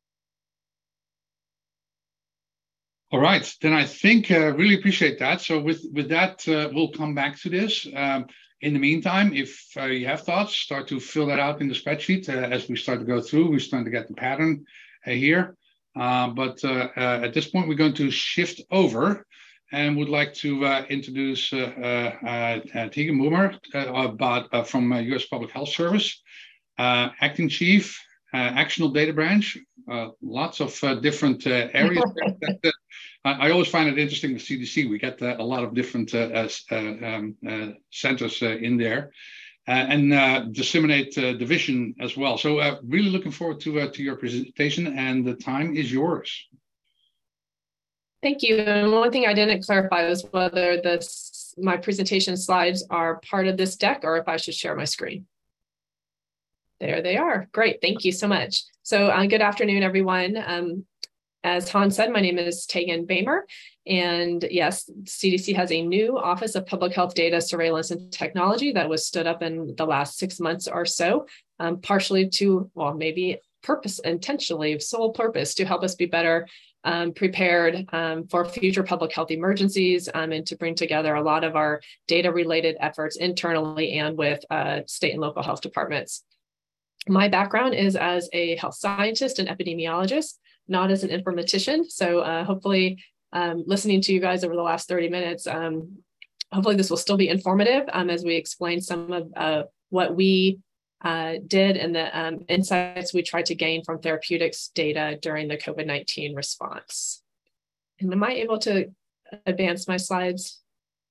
All right, then I think uh, really appreciate that. So with with that, uh, we'll come back to this. Um, In the meantime, if uh, you have thoughts, start to fill that out in the spreadsheet uh, as we start to go through. We're starting to get the pattern uh, here. Uh, but uh, uh, at this point, we're going to shift over and would like to uh, introduce uh, uh, uh, Tegan Boomer uh, about, uh, from uh, U S Public Health Service, uh, Acting Chief, uh, Actional Data Branch, uh, lots of uh, different uh, areas. that, that, I always find it interesting with C D C. We get uh, a lot of different uh, uh, um, uh, centers uh, in there, uh, and uh, disseminate uh, division as well. So uh, really looking forward to uh, to your presentation, and the time is yours. Thank you. And one thing I didn't clarify was whether this my presentation slides are part of this deck or if I should share my screen. There they are. Great. Thank you so much. So uh, good afternoon, everyone. Um, As Hans said, my name is Tegan Boomer, and yes, C D C has a new Office of Public Health Data Surveillance and Technology that was stood up in the last six months or so, um, partially to, well, maybe purpose, intentionally, sole purpose to help us be better um, prepared um, for future public health emergencies um, and to bring together a lot of our data-related efforts internally and with uh, state and local health departments. My background is as a health scientist and epidemiologist, not as an informatician. So uh, hopefully um, listening to you guys over the last thirty minutes, um, hopefully this will still be informative um, as we explain some of uh, what we uh, did and the um, insights we tried to gain from therapeutics data during the COVID nineteen response. And am I able to advance my slides?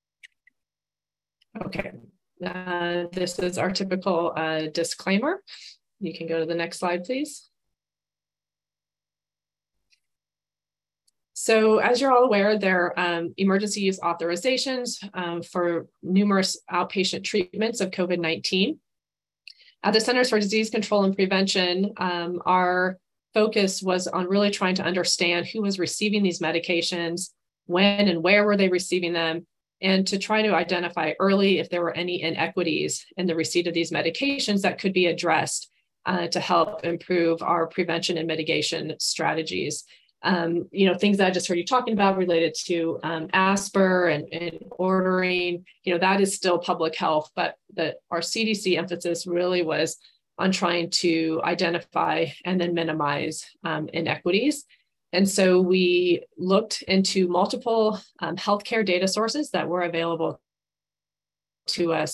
Okay, uh, this is our typical uh, disclaimer. You can go to the next slide, please. So as you're all aware, there are um, emergency use authorizations um, for numerous outpatient treatments of COVID nineteen. At the Centers for Disease Control and Prevention, um, our focus was on really trying to understand who was receiving these medications, when and where were they receiving them, and to try to identify early if there were any inequities in the receipt of these medications that could be addressed uh, to help improve our prevention and mitigation strategies. Um, you know, things that I just heard you talking about related to um, ASPR and, and ordering, you know, that is still public health, but the, our C D C emphasis really was on trying to identify and then minimize um, inequities. And so we looked into multiple um, healthcare data sources that were available to us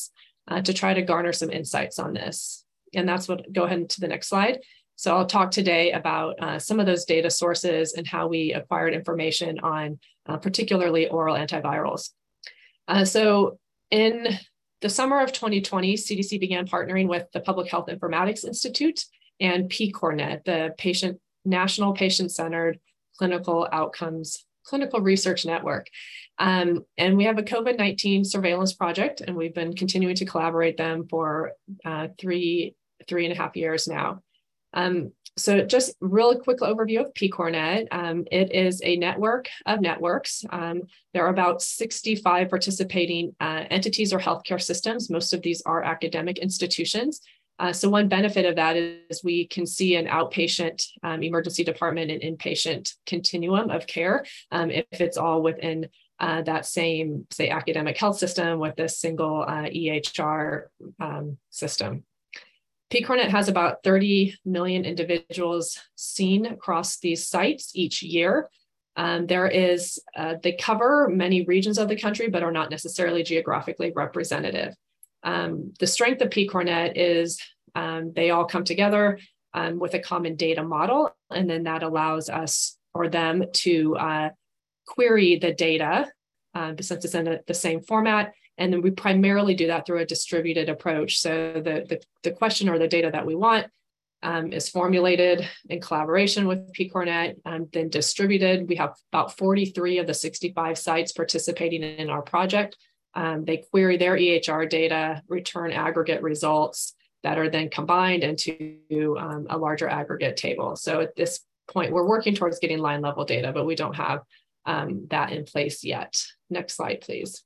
uh, to try to garner some insights on this. And that's what, go ahead to the next slide. So I'll talk today about uh, some of those data sources and how we acquired information on uh, particularly oral antivirals. Uh, so in the summer of twenty twenty, C D C began partnering with the Public Health Informatics Institute and P C O R Net, the patient National Patient-Centered Clinical Outcomes Clinical Research Network. Um, and we have a COVID nineteen surveillance project, and we've been continuing to collaborate them for uh, three, three and a half years now. Um, so just really quick overview of P C O R Net. Um, it is a network of networks. Um, there are about sixty-five participating uh, entities or healthcare systems. Most of these are academic institutions. Uh, so one benefit of that is we can see an outpatient um, emergency department and inpatient continuum of care um, if it's all within uh, that same, say, academic health system with a single uh, E H R um, system. P C O R Net has about thirty million individuals seen across these sites each year. Um, there is, uh, they cover many regions of the country, but are not necessarily geographically representative. Um, the strength of P C O R Net is um, they all come together um, with a common data model, and then that allows us or them to uh, query the data uh, since it's in a, the same format. And then we primarily do that through a distributed approach. So the, the, the question or the data that we want um, is formulated in collaboration with P C O R Net, um, then distributed. We have about forty-three of the sixty-five sites participating in our project. Um, they query their E H R data, return aggregate results that are then combined into um, a larger aggregate table. So at this point, we're working towards getting line level data, but we don't have um, that in place yet. Next slide, please.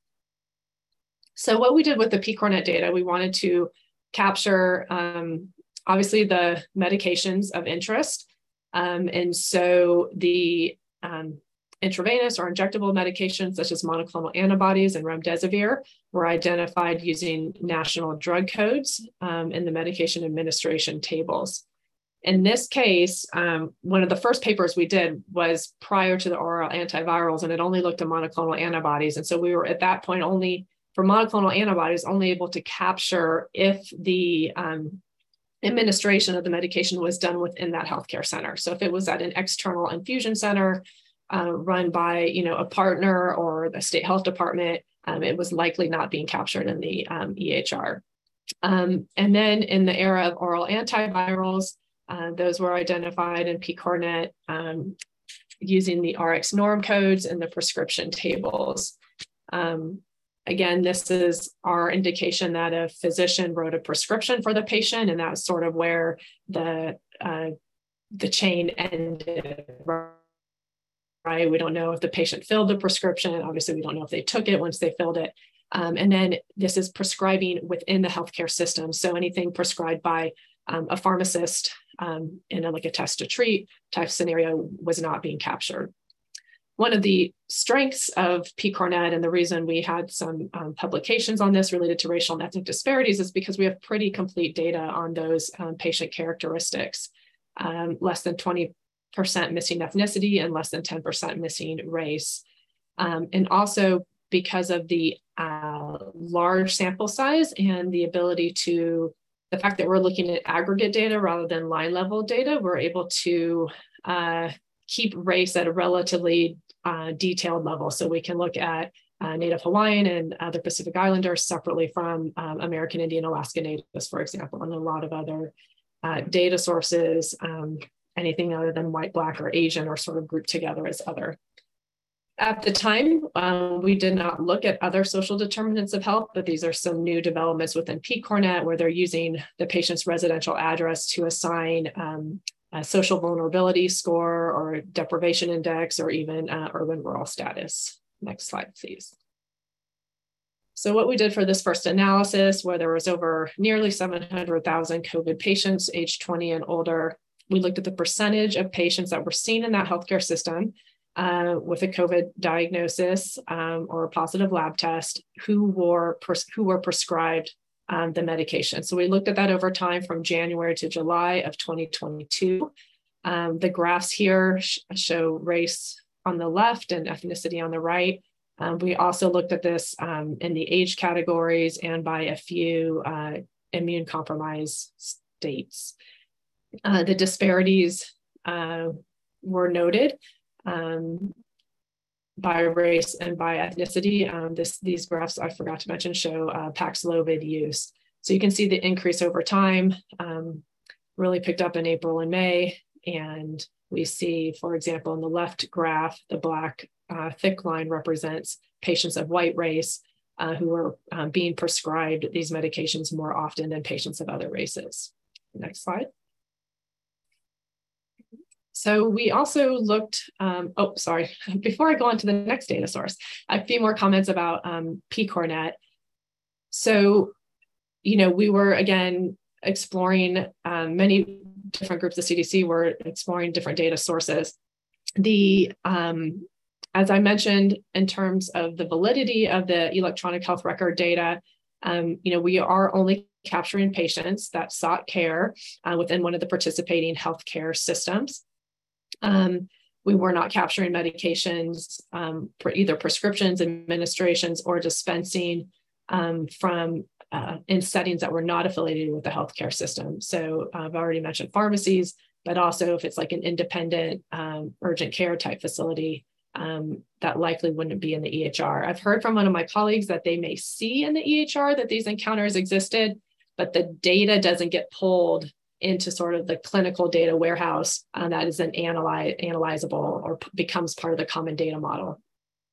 So what we did with the P C O R Net data, we wanted to capture, um, obviously, the medications of interest. Um, and so the um, intravenous or injectable medications, such as monoclonal antibodies and remdesivir, were identified using national drug codes um, in the medication administration tables. In this case, um, one of the first papers we did was prior to the oral antivirals, and it only looked at monoclonal antibodies. And so we were at that point only, for monoclonal antibodies, only able to capture if the um, administration of the medication was done within that healthcare center. So if it was at an external infusion center uh, run by, you know, a partner or the state health department, um, it was likely not being captured in the um, E H R. Um, and then in the era of oral antivirals, uh, those were identified in P C O R Net um, using the R X norm codes and the prescription tables. Um, Again, this is our indication that a physician wrote a prescription for the patient, and that's sort of where the uh, the chain ended, right? We don't know if the patient filled the prescription. Obviously, we don't know if they took it once they filled it. Um, and then this is prescribing within the healthcare system. So anything prescribed by um, a pharmacist um, in a, like a test to treat type scenario was not being captured. One of the strengths of P C O R Net, and the reason we had some um, publications on this related to racial and ethnic disparities, is because we have pretty complete data on those um, patient characteristics. Um, less than twenty percent missing ethnicity and less than ten percent missing race. Um, and also because of the uh, large sample size and the ability to, the fact that we're looking at aggregate data rather than line level data, we're able to uh, keep race at a relatively uh, detailed level. So we can look at uh, Native Hawaiian and other Pacific Islanders separately from um, American Indian Alaska Natives, for example, and a lot of other uh, data sources, um, anything other than white, Black, or Asian are sort of grouped together as other. At the time, um, we did not look at other social determinants of health, but these are some new developments within P C O R Net where they're using the patient's residential address to assign um, a social vulnerability score or deprivation index, or even uh, urban rural status. Next slide, please. So what we did for this first analysis, where there was over nearly seven hundred thousand COVID patients aged twenty and older, we looked at the percentage of patients that were seen in that healthcare system uh, with a COVID diagnosis um, or a positive lab test who were, who were prescribed Um, the medication. So we looked at that over time from January to July of twenty twenty-two. Um, the graphs here sh show race on the left and ethnicity on the right. Um, we also looked at this um, in the age categories and by a few uh, immune compromised states. Uh, the disparities uh, were noted um, by race and by ethnicity. Um, this, these graphs, I forgot to mention, show uh, Paxlovid use. So you can see the increase over time, um, really picked up in April and May. And we see, for example, in the left graph, the black uh, thick line represents patients of white race uh, who are um, being prescribed these medications more often than patients of other races. Next slide. So we also looked, um, oh, sorry, before I go on to the next data source, a few more comments about um, pCORNet. So, you know, we were, again, exploring um, many different groups of C D C were exploring different data sources. The, um, as I mentioned, in terms of the validity of the electronic health record data, um, you know, we are only capturing patients that sought care uh, within one of the participating healthcare systems. Um, we were not capturing medications um, for either prescriptions, administrations, or dispensing um, from uh, in settings that were not affiliated with the healthcare system. So uh, I've already mentioned pharmacies, but also if it's like an independent um, urgent care type facility, um, that likely wouldn't be in the E H R. I've heard from one of my colleagues that they may see in the E H R that these encounters existed, but the data doesn't get pulled into sort of the clinical data warehouse uh, that is then analyze, analyzable or becomes part of the common data model.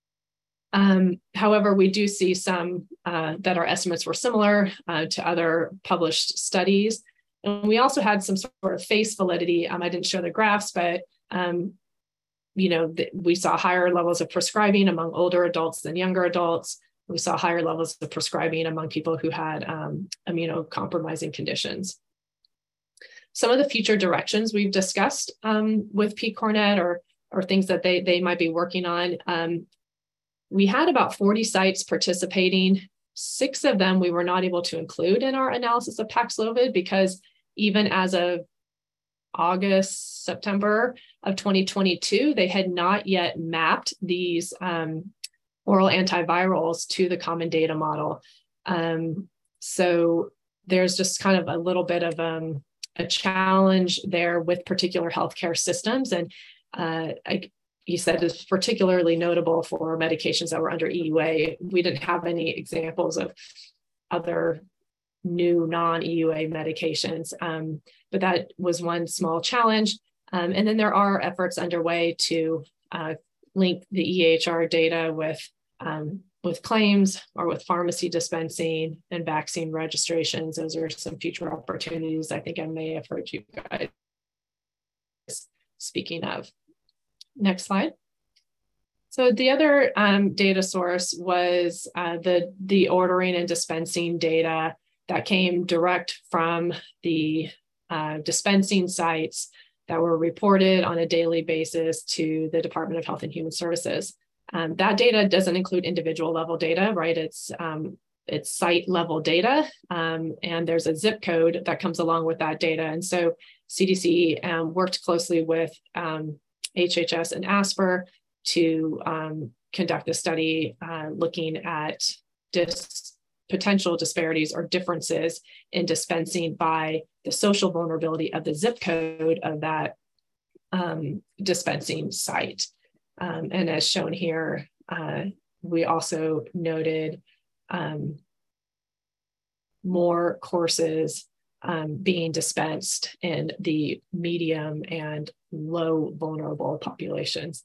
Um, however, we do see some uh, that our estimates were similar uh, to other published studies. And we also had some sort of face validity. Um, I didn't show the graphs, but um, you know, we saw higher levels of prescribing among older adults than younger adults. We saw higher levels of prescribing among people who had um, immunocompromising conditions. Some of the future directions we've discussed um, with pCORNet or, or things that they, they might be working on. Um, we had about forty sites participating. Six of them we were not able to include in our analysis of Paxlovid because even as of August, September of twenty twenty-two, they had not yet mapped these um, oral antivirals to the common data model. Um, so there's just kind of a little bit of um, a challenge there with particular healthcare systems. And uh, I, he said it's particularly notable for medications that were under E U A. We didn't have any examples of other new non-E U A medications, um, but that was one small challenge. Um, and then there are efforts underway to uh, link the E H R data with, um, with claims or with pharmacy dispensing and vaccine registrations. Those are some future opportunities I think I may have heard you guys speaking of. Next slide. So the other um, data source was uh, the, the ordering and dispensing data that came direct from the uh, dispensing sites that were reported on a daily basis to the Department of Health and Human Services. Um, that data doesn't include individual level data, right? It's, um, it's site level data, um, and there's a zip code that comes along with that data. And so C D C um, worked closely with um, H H S and ASPR to um, conduct a study uh, looking at dis potential disparities or differences in dispensing by the social vulnerability of the zip code of that um, dispensing site. Um, and as shown here, uh, we also noted um, more courses um, being dispensed in the medium and low vulnerable populations.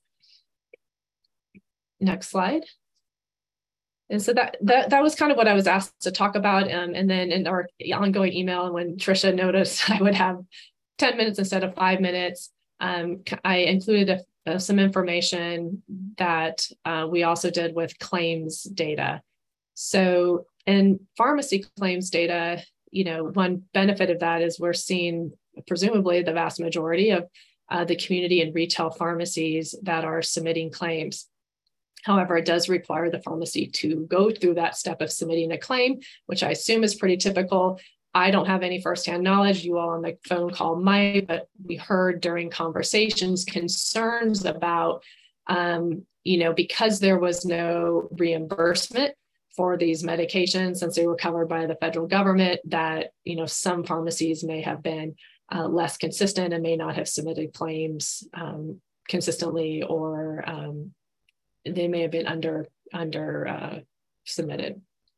Next slide. And so that, that, that was kind of what I was asked to talk about. Um, and then in our ongoing email, when Tricia noticed I would have ten minutes instead of five minutes, um, I included a Uh, some information that uh, we also did with claims data. So in pharmacy claims data, you know, one benefit of that is we're seeing presumably the vast majority of uh, the community and retail pharmacies that are submitting claims. However, it does require the pharmacy to go through that step of submitting a claim, which I assume is pretty typical. I don't have any firsthand knowledge. You all on the phone call might, but we heard during conversations concerns about um, you know, because there was no reimbursement for these medications, since they were covered by the federal government, that, you know, some pharmacies may have been uh, less consistent and may not have submitted claims um, consistently, or um, they may have been under, under uh, submitted.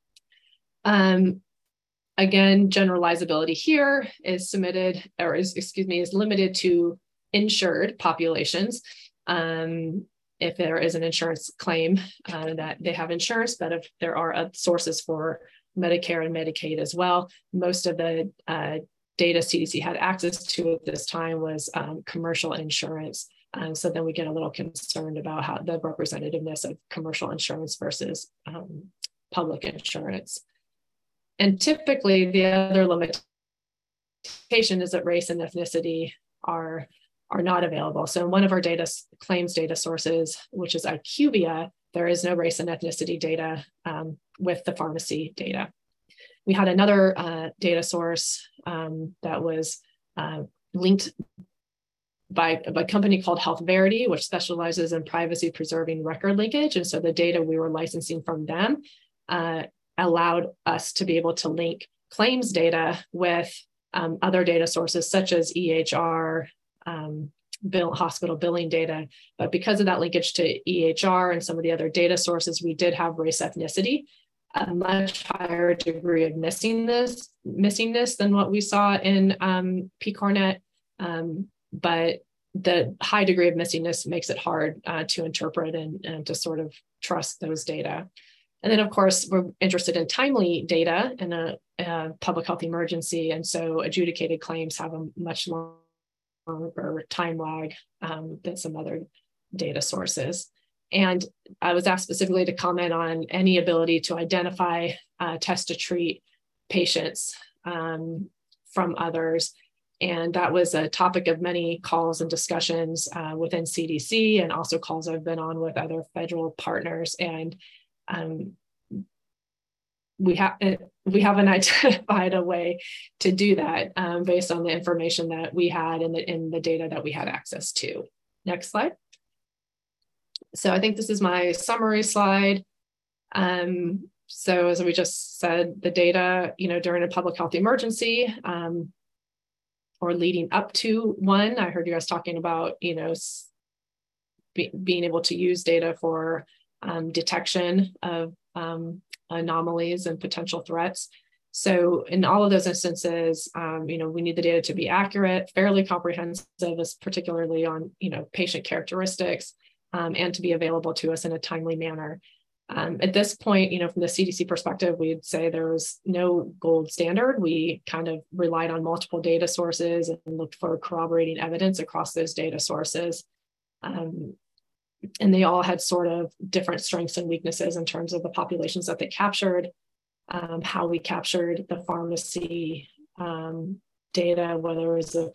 Um, again, generalizability here is submitted, or is, excuse me, is limited to insured populations. Um, if there is an insurance claim uh, that they have insurance, but if there are other sources for Medicare and Medicaid as well. Most of the uh, data C D C had access to at this time was um, commercial insurance. Um, so then we get a little concerned about how the representativeness of commercial insurance versus um, public insurance. And typically the other limitation is that race and ethnicity are, are not available. So in one of our data claims data sources, which is IQVIA, there is no race and ethnicity data um, with the pharmacy data. We had another uh, data source um, that was uh, linked by, by a company called Health Verity, which specializes in privacy preserving record linkage. And so the data we were licensing from them uh, allowed us to be able to link claims data with um, other data sources such as E H R, um, bill, hospital billing data. But because of that linkage to E H R and some of the other data sources, we did have race ethnicity, a much higher degree of missingness, missingness than what we saw in um, PCORnet. Um, but the high degree of missingness makes it hard uh, to interpret and, and to sort of trust those data. And then, of course, we're interested in timely data in a, a public health emergency. And so adjudicated claims have a much longer time lag um, than some other data sources. And I was asked specifically to comment on any ability to identify, uh, test to treat patients um, from others. And that was a topic of many calls and discussions uh, within C D C, and also calls I've been on with other federal partners. And um, we, ha we haven't identified a way to do that um, based on the information that we had and the, in the data that we had access to. Next slide. So I think this is my summary slide. Um, so as we just said, the data, you know, during a public health emergency um, or leading up to one, I heard you guys talking about, you know, be, being able to use data for um, detection of um, anomalies and potential threats. So in all of those instances, um, you know, we need the data to be accurate, fairly comprehensive, particularly on, you know, patient characteristics, Um, and to be available to us in a timely manner. Um, at this point, you know, from the C D C perspective, we'd say there was no gold standard. We kind of relied on multiple data sources and looked for corroborating evidence across those data sources. Um, and they all had sort of different strengths and weaknesses in terms of the populations that they captured, um, how we captured the pharmacy um, data, whether it was a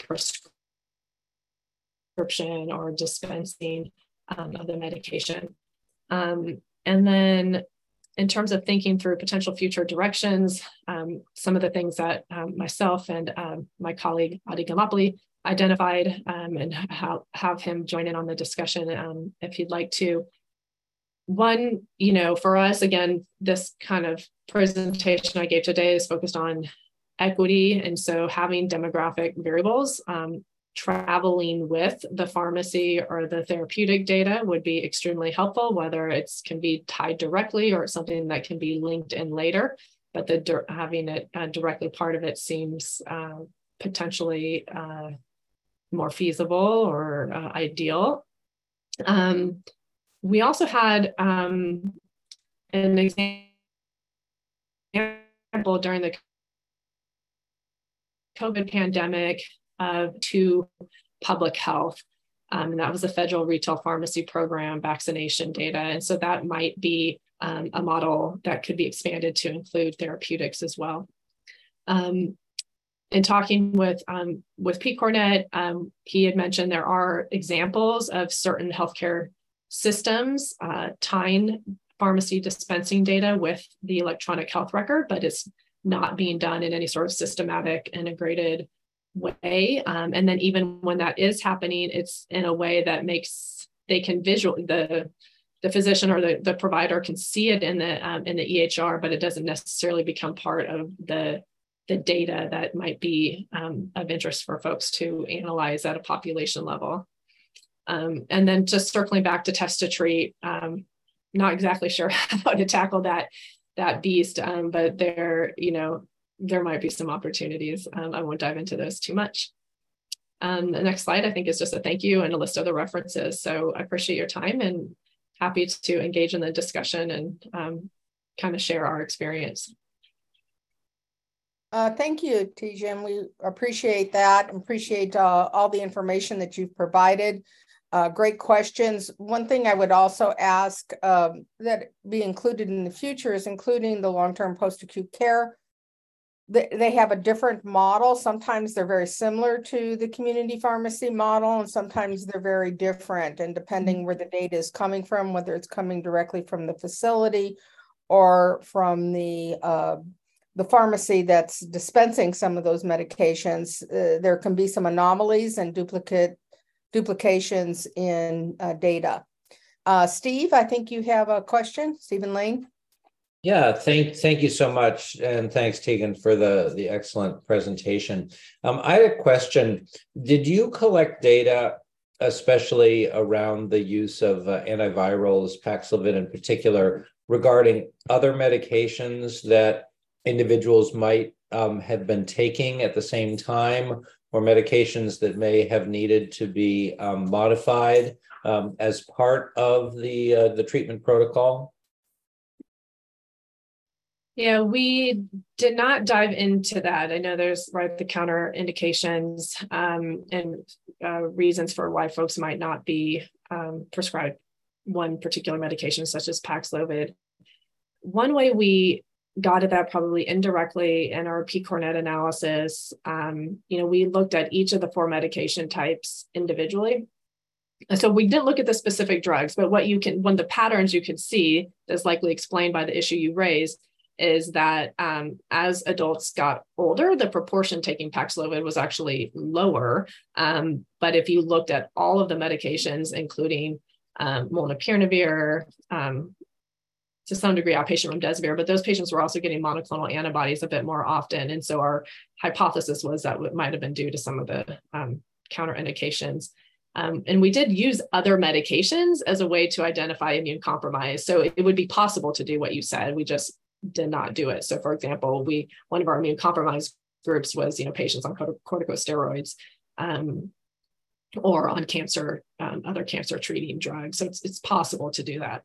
prescription or dispensing Um, of the medication. Um, and then in terms of thinking through potential future directions, um, some of the things that um, myself and um, my colleague Adi Gamapoli identified um, and how, have him join in on the discussion um, if he'd like to. One, you know, for us, again, this kind of presentation I gave today is focused on equity. And so having demographic variables um, traveling with the pharmacy or the therapeutic data would be extremely helpful, whether it can be tied directly or it's something that can be linked in later, but the having it uh, directly part of it seems uh, potentially uh, more feasible or uh, ideal. Um, we also had um, an example during the COVID pandemic of two public health. Um, and that was the federal retail pharmacy program vaccination data. And so that might be um, a model that could be expanded to include therapeutics as well. Um, in talking with, um, with PCORnet, um, he had mentioned there are examples of certain healthcare systems uh, tying pharmacy dispensing data with the electronic health record, but it's not being done in any sort of systematic, integrated way. Um, and then even when that is happening, it's in a way that makes they can visual the the physician or the, the provider can see it in the um, in the E H R, but it doesn't necessarily become part of the the data that might be um, of interest for folks to analyze at a population level. Um, and then just circling back to test to treat, um, not exactly sure how to tackle that that beast, um, but there, you know, there might be some opportunities. Um, I won't dive into those too much. Um, the next slide, I think, is just a thank you and a list of the references. So I appreciate your time and happy to engage in the discussion and um, kind of share our experience. Uh, thank you, Tijan. We appreciate that and appreciate uh, all the information that you've provided. Uh, great questions. One thing I would also ask um, that be included in the future is including the long-term post-acute care. They, they have a different model. Sometimes they're very similar to the community pharmacy model, and sometimes they're very different. And depending where the data is coming from, whether it's coming directly from the facility or from the uh, the pharmacy that's dispensing some of those medications, uh, there can be some anomalies and duplicate duplications in uh, data. Uh, Steve, I think you have a question. Stephen Lane. Yeah, thank thank you so much, and thanks, Tegan, for the the excellent presentation. Um, I had a question. Did you collect data, especially around the use of uh, antivirals, Paxlovid in particular, regarding other medications that individuals might um, have been taking at the same time, or medications that may have needed to be um, modified um, as part of the uh, the treatment protocol? Yeah, we did not dive into that. I know there's right the counter indications um, and uh, reasons for why folks might not be um, prescribed one particular medication, such as Paxlovid. One way we got at that probably indirectly in our P CORNET analysis, um, you know, we looked at each of the four medication types individually. And so we didn't look at the specific drugs, but what you can, one of the patterns you could see that's likely explained by the issue you raised is that um, as adults got older, the proportion taking Paxlovid was actually lower. Um, but if you looked at all of the medications, including um, molnupiravir, um, to some degree outpatient remdesivir, but those patients were also getting monoclonal antibodies a bit more often. And so our hypothesis was that it might have been due to some of the um, counterindications. Um, and we did use other medications as a way to identify immune compromise. So it, it would be possible to do what you said. We just did not do it. So for example, we one of our immune compromised groups was, you know, patients on corticosteroids um, or on cancer, um, other cancer treating drugs. So it's, it's possible to do that.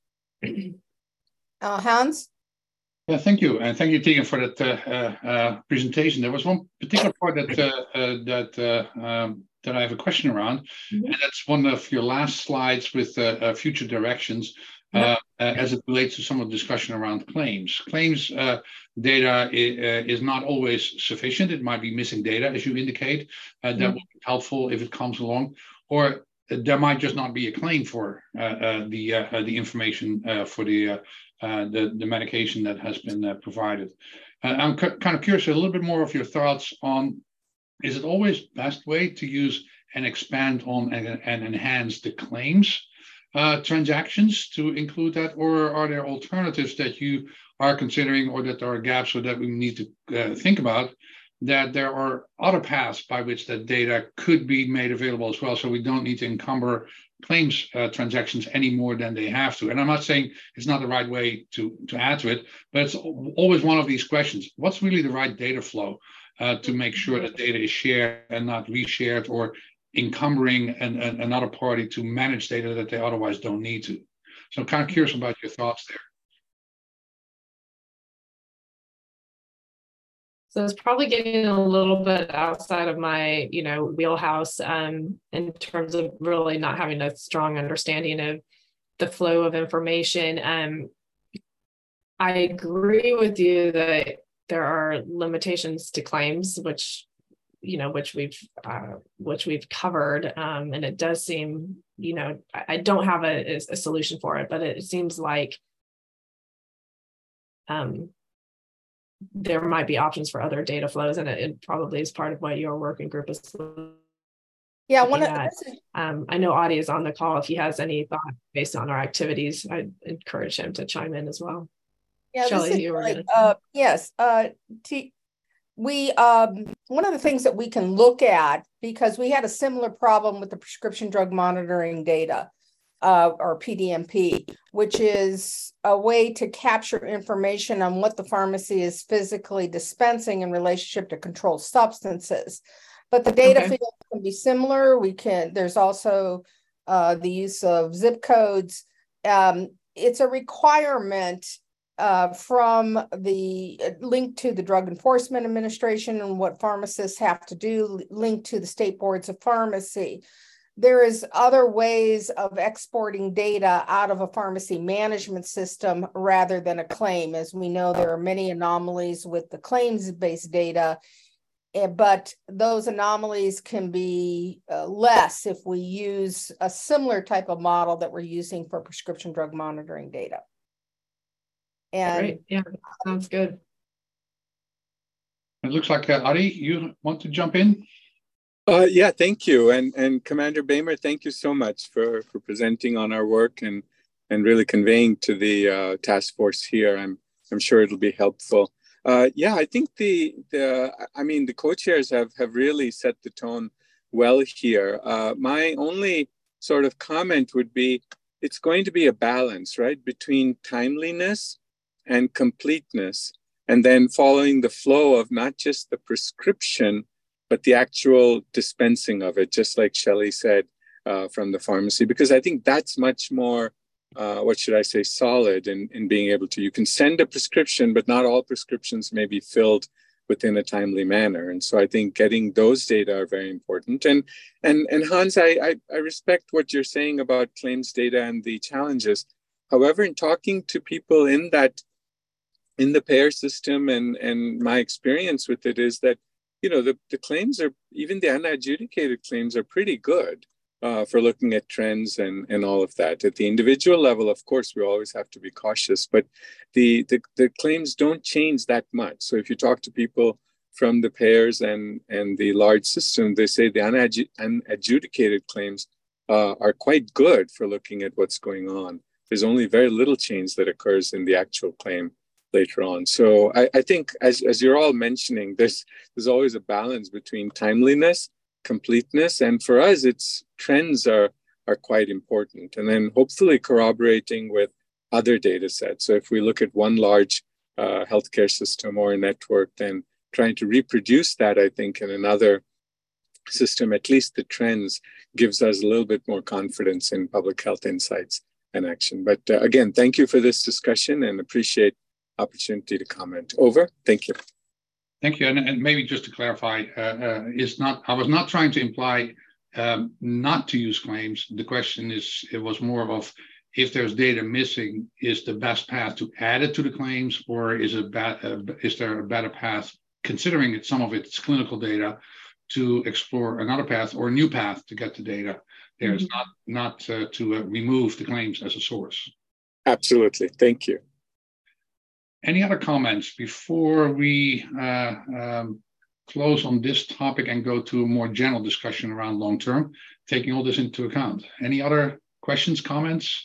uh, Hans? Yeah, thank you. And thank you, Tegan, for that uh, uh, presentation. There was one particular part that uh, uh, that uh, um, that I have a question around, mm-hmm. and that's one of your last slides with uh, uh, future directions. Uh, uh, as it relates to some of the discussion around claims. Claims uh, data is, uh, is not always sufficient. It might be missing data, as you indicate. Uh, that mm-hmm. would be helpful if it comes along. Or there might just not be a claim for uh, uh, the uh, the information uh, for the, uh, uh, the the medication that has been uh, provided. Uh, I'm c- kind of curious a little bit more of your thoughts on, is it always best way to use and expand on and, and enhance the claims Uh, transactions to include that, or are there alternatives that you are considering, or that there are gaps or that we need to uh, think about, that there are other paths by which that data could be made available as well, so we don't need to encumber claims uh, transactions any more than they have to? And I'm not saying it's not the right way to, to add to it, but it's always one of these questions. What's really the right data flow uh, to make sure that data is shared and not reshared, or encumbering an, an, another party to manage data that they otherwise don't need to? So I'm kind of curious about your thoughts there. So it's probably getting a little bit outside of my, you know, wheelhouse um, in terms of really not having a strong understanding of the flow of information. Um, I agree with you that there are limitations to claims, which you know, which we've, uh, which we've covered. Um, and it does seem, you know, I, I don't have a, a solution for it, but it seems like um, there might be options for other data flows, and it, it probably is part of what your working group is. Yeah, one of that. Um, I know Adi is on the call. If he has any thought based on our activities, I'd encourage him to chime in as well. Yeah, Shelley, this is you were like, gonna uh, yes, uh, T we, um, one of the things that we can look at, because we had a similar problem with the prescription drug monitoring data, uh, or P D M P, which is a way to capture information on what the pharmacy is physically dispensing in relationship to controlled substances. But the data Okay. field can be similar. We can, there's also uh, the use of zip codes. Um, it's a requirement Uh, from the uh, link to the Drug Enforcement Administration and what pharmacists have to do, linked to the state boards of pharmacy. There is other ways of exporting data out of a pharmacy management system rather than a claim. As we know, there are many anomalies with the claims-based data, but those anomalies can be uh, less if we use a similar type of model that we're using for prescription drug monitoring data. And Great. Yeah, sounds good. It looks like uh, Adi, you want to jump in? Uh, yeah, thank you. And and Commander Boehmer, thank you so much for, for presenting on our work and, and really conveying to the uh, task force here. I'm I'm sure it'll be helpful. Uh, yeah, I think the, the I mean, the co-chairs have, have really set the tone well here. Uh, my only sort of comment would be, it's going to be a balance, right, between timeliness and completeness, and then following the flow of not just the prescription, but the actual dispensing of it, just like Shelley said, uh, from the pharmacy, because I think that's much more, uh, what should I say, solid in, in being able to, you can send a prescription, but not all prescriptions may be filled within a timely manner. And so I think getting those data are very important. And and, and Hans, I, I, I respect what you're saying about claims data and the challenges. However, in talking to people in that in the payer system, and, and my experience with it is that, you know, the, the claims are, even the unadjudicated claims are pretty good uh, for looking at trends and, and all of that. At the individual level, of course, we always have to be cautious, but the, the, the claims don't change that much. So if you talk to people from the payers and, and the large system, they say the unadju unadjudicated claims uh, are quite good for looking at what's going on. There's only very little change that occurs in the actual claim later on. So I, I think, as, as you're all mentioning, there's, there's always a balance between timeliness, completeness, and for us, it's trends are, are quite important. And then hopefully corroborating with other data sets. So if we look at one large uh, healthcare system or a network, then trying to reproduce that, I think, in another system, at least the trends, gives us a little bit more confidence in public health insights and action. But uh, again, thank you for this discussion and appreciate opportunity to comment. Over. Thank you. Thank you. And, and maybe just to clarify, uh, uh, it's not, I was not trying to imply um, not to use claims. The question is, it was more of, if there's data missing, is the best path to add it to the claims, or is it bad, uh, is there a better path, considering it, some of it's clinical data, to explore another path or a new path to get the data? There's mm-hmm. not, not uh, to uh, remove the claims as a source. Absolutely. Thank you. Any other comments before we uh, um, close on this topic and go to a more general discussion around long-term, taking all this into account? Any other questions, comments?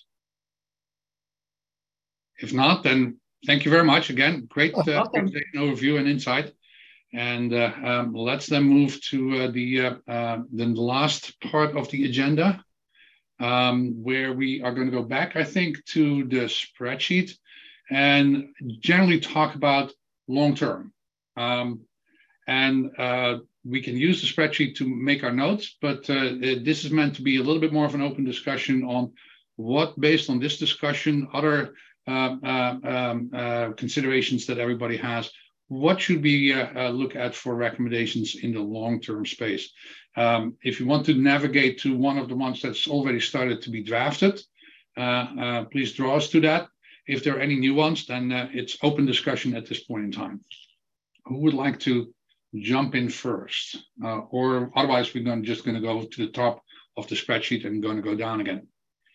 If not, then thank you very much. Again, great uh, overview and insight. And uh, um, let's then move to uh, the, uh, uh, the last part of the agenda, um, where we are going to go back, I think, to the spreadsheet and generally talk about long-term. Um, and uh, we can use the spreadsheet to make our notes, but uh, this is meant to be a little bit more of an open discussion on what, based on this discussion, other uh, uh, um, uh, considerations that everybody has, what should we uh, uh, look at for recommendations in the long-term space? Um, if you want to navigate to one of the ones that's already started to be drafted, uh, uh, please draw us to that. If there are any new ones, then uh, it's open discussion at this point in time. Who would like to jump in first? Uh, or otherwise, we're going, just going to go to the top of the spreadsheet and going to go down again.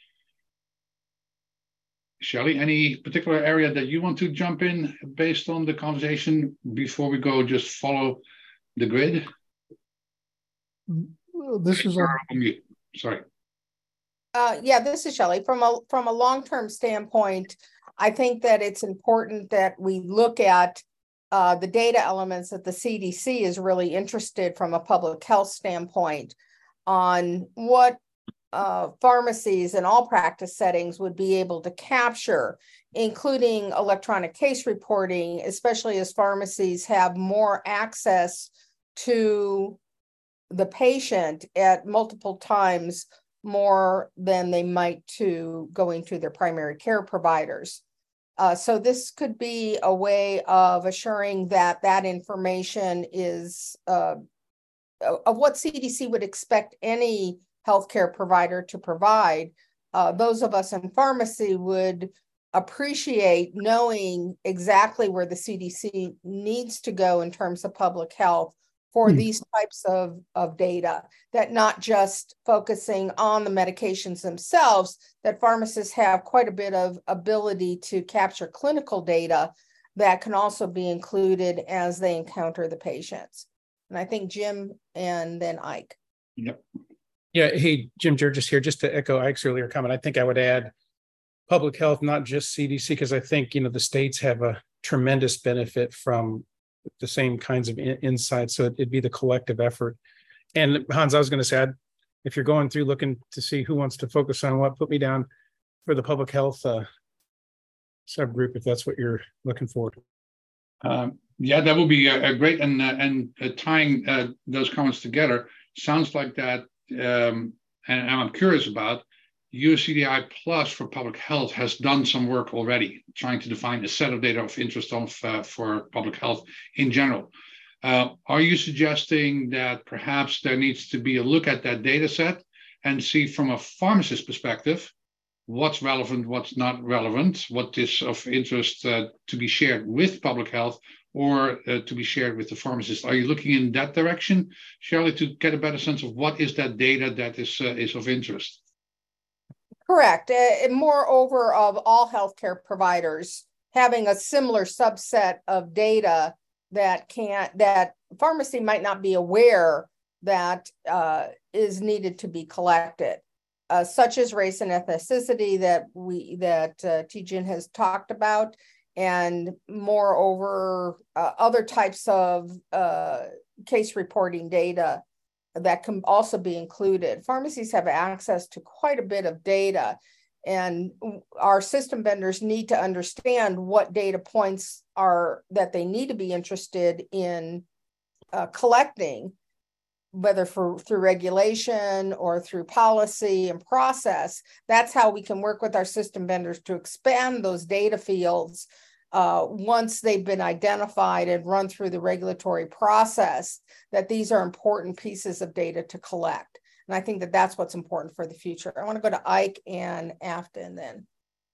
Shelley, any particular area that you want to jump in based on the conversation before we go just follow the grid? this is a, sorry. Uh, yeah, this is Shelley. From a from a long-term standpoint, I think that it's important that we look at uh, the data elements that the C D C is really interested from a public health standpoint on what uh, pharmacies in all practice settings would be able to capture, including electronic case reporting, especially as pharmacies have more access to the patient at multiple times more than they might to going to their primary care providers. Uh, so this could be a way of assuring that that information is uh, of what C D C would expect any healthcare provider to provide. Uh, those of us in pharmacy would appreciate knowing exactly where the C D C needs to go in terms of public health for hmm. these types of, of data, that not just focusing on the medications themselves, that pharmacists have quite a bit of ability to capture clinical data that can also be included as they encounter the patients. And I think Jim and then Ike. Yep. Yeah, hey, Jim Georges here, just to echo Ike's earlier comment, I think I would add public health, not just C D C, because I think, you know, the states have a tremendous benefit from the same kinds of in insights. So it'd be the collective effort. And Hans, I was going to say, I'd, if you're going through looking to see who wants to focus on what, put me down for the public health uh, subgroup, if that's what you're looking for. Um, yeah, that would be a, a great, and uh, and uh, tying uh, those comments together sounds like that. Um, and, and I'm curious about U S C D I Plus for public health has done some work already, trying to define a set of data of interest of, uh, for public health in general. Uh, are you suggesting that perhaps there needs to be a look at that data set and see from a pharmacist perspective what's relevant, what's not relevant, what is of interest uh, to be shared with public health or uh, to be shared with the pharmacist? Are you looking in that direction, Shelley, to get a better sense of what is that data that is, uh, is of interest? Correct. Uh, and moreover, of all healthcare providers having a similar subset of data that can't, that pharmacy might not be aware that uh, is needed to be collected, uh, such as race and ethnicity that we that uh, Tijin has talked about, and moreover, uh, other types of uh, case reporting data that can also be included. Pharmacies have access to quite a bit of data, and our system vendors need to understand what data points are that they need to be interested in uh, collecting, whether for through regulation or through policy and process. That's how we can work with our system vendors to expand those data fields Uh, once they've been identified and run through the regulatory process, that these are important pieces of data to collect. And I think that that's what's important for the future. I want to go to Ike and Afton then.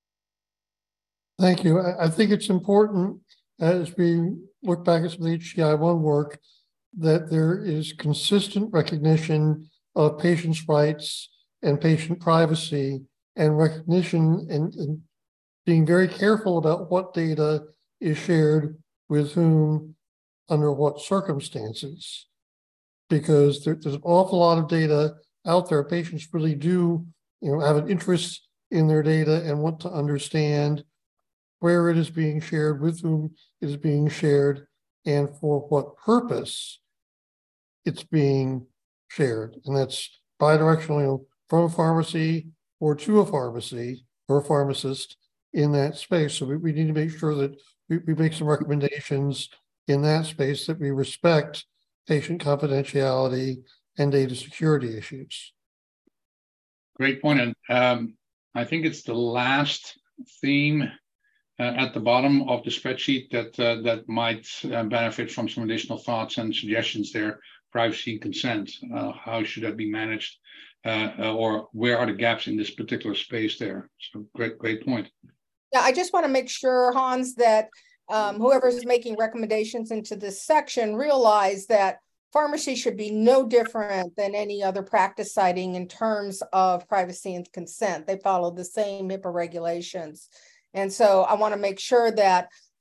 Thank you. I, I think it's important as we look back at some of the H T I one work that there is consistent recognition of patients' rights and patient privacy, and recognition and, and being very careful about what data is shared with whom, under what circumstances, because there, there's an awful lot of data out there. Patients really do, you know, have an interest in their data and want to understand where it is being shared, with whom it is being shared, and for what purpose it's being shared. And that's bidirectional, you know, from a pharmacy or to a pharmacy or a pharmacist in that space. So we, we need to make sure that we, we make some recommendations in that space, that we respect patient confidentiality and data security issues. Great point. And um, I think it's the last theme uh, at the bottom of the spreadsheet that uh, that might uh, benefit from some additional thoughts and suggestions there. Privacy and consent. Uh, how should that be managed? Uh, or where are the gaps in this particular space there? So great, great point. Yeah, I just want to make sure, Hans, that um, whoever's making recommendations into this section realize that pharmacy should be no different than any other practice citing in terms of privacy and consent. They follow the same HIPAA regulations. And so I want to make sure that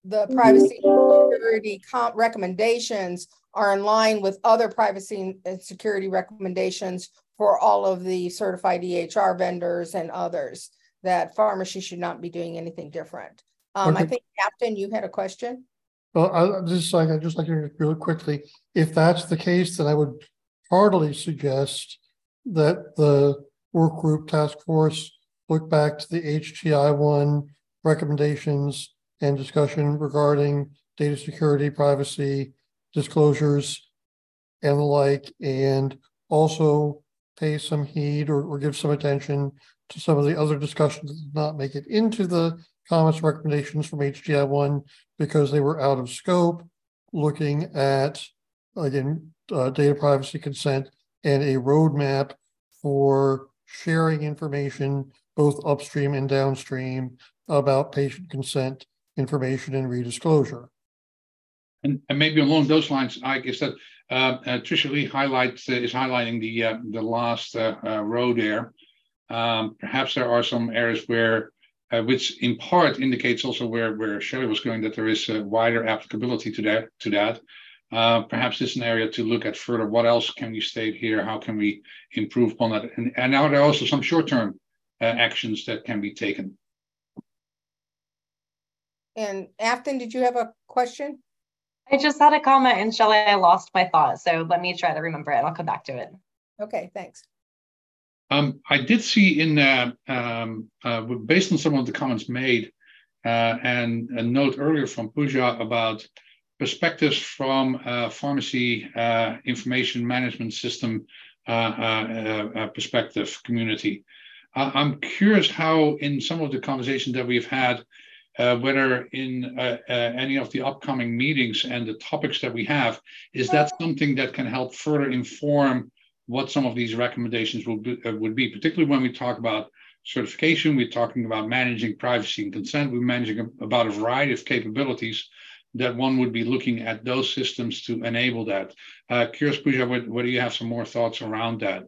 the privacy and security comp recommendations are in line with other privacy and security recommendations for all of the certified E H R vendors and others, that pharmacy should not be doing anything different. Um, Okay. I think, Captain, you had a question? Well, I just like I just like to really quickly, if that's the case, then I would heartily suggest that the work group task force look back to the H T I one recommendations and discussion regarding data security, privacy, disclosures, and the like, and also pay some heed or, or give some attention to some of the other discussions that did not make it into the comments recommendations from H T I one because they were out of scope, looking at, again, uh, data privacy consent and a roadmap for sharing information both upstream and downstream about patient consent information and redisclosure. And, and maybe along those lines, I guess that uh, uh, Tricia Lee highlights uh, is highlighting the uh, the last uh, uh, row there. Um, perhaps there are some areas where, uh, which in part indicates also where where Shelley was going, that there is a wider applicability to that. To that, uh, perhaps this is an area to look at further. What else can we state here? How can we improve upon that? And, and now there are also some short-term uh, actions that can be taken. And Afton, did you have a question? I just had a comment, and Shelley, I lost my thought. So let me try to remember it. I'll come back to it. Okay, thanks. Um, I did see in, uh, um, uh, based on some of the comments made, uh, and a note earlier from Pooja about perspectives from uh, pharmacy uh, information management system uh, uh, uh, perspective community. Uh, I'm curious how in some of the conversations that we've had, Uh, whether in uh, uh, any of the upcoming meetings and the topics that we have, is that something that can help further inform what some of these recommendations will be, uh, would be, particularly when we talk about certification, we're talking about managing privacy and consent, we're managing a, about a variety of capabilities that one would be looking at those systems to enable that. Uh, curious, Pooja, what, what do you have some more thoughts around that?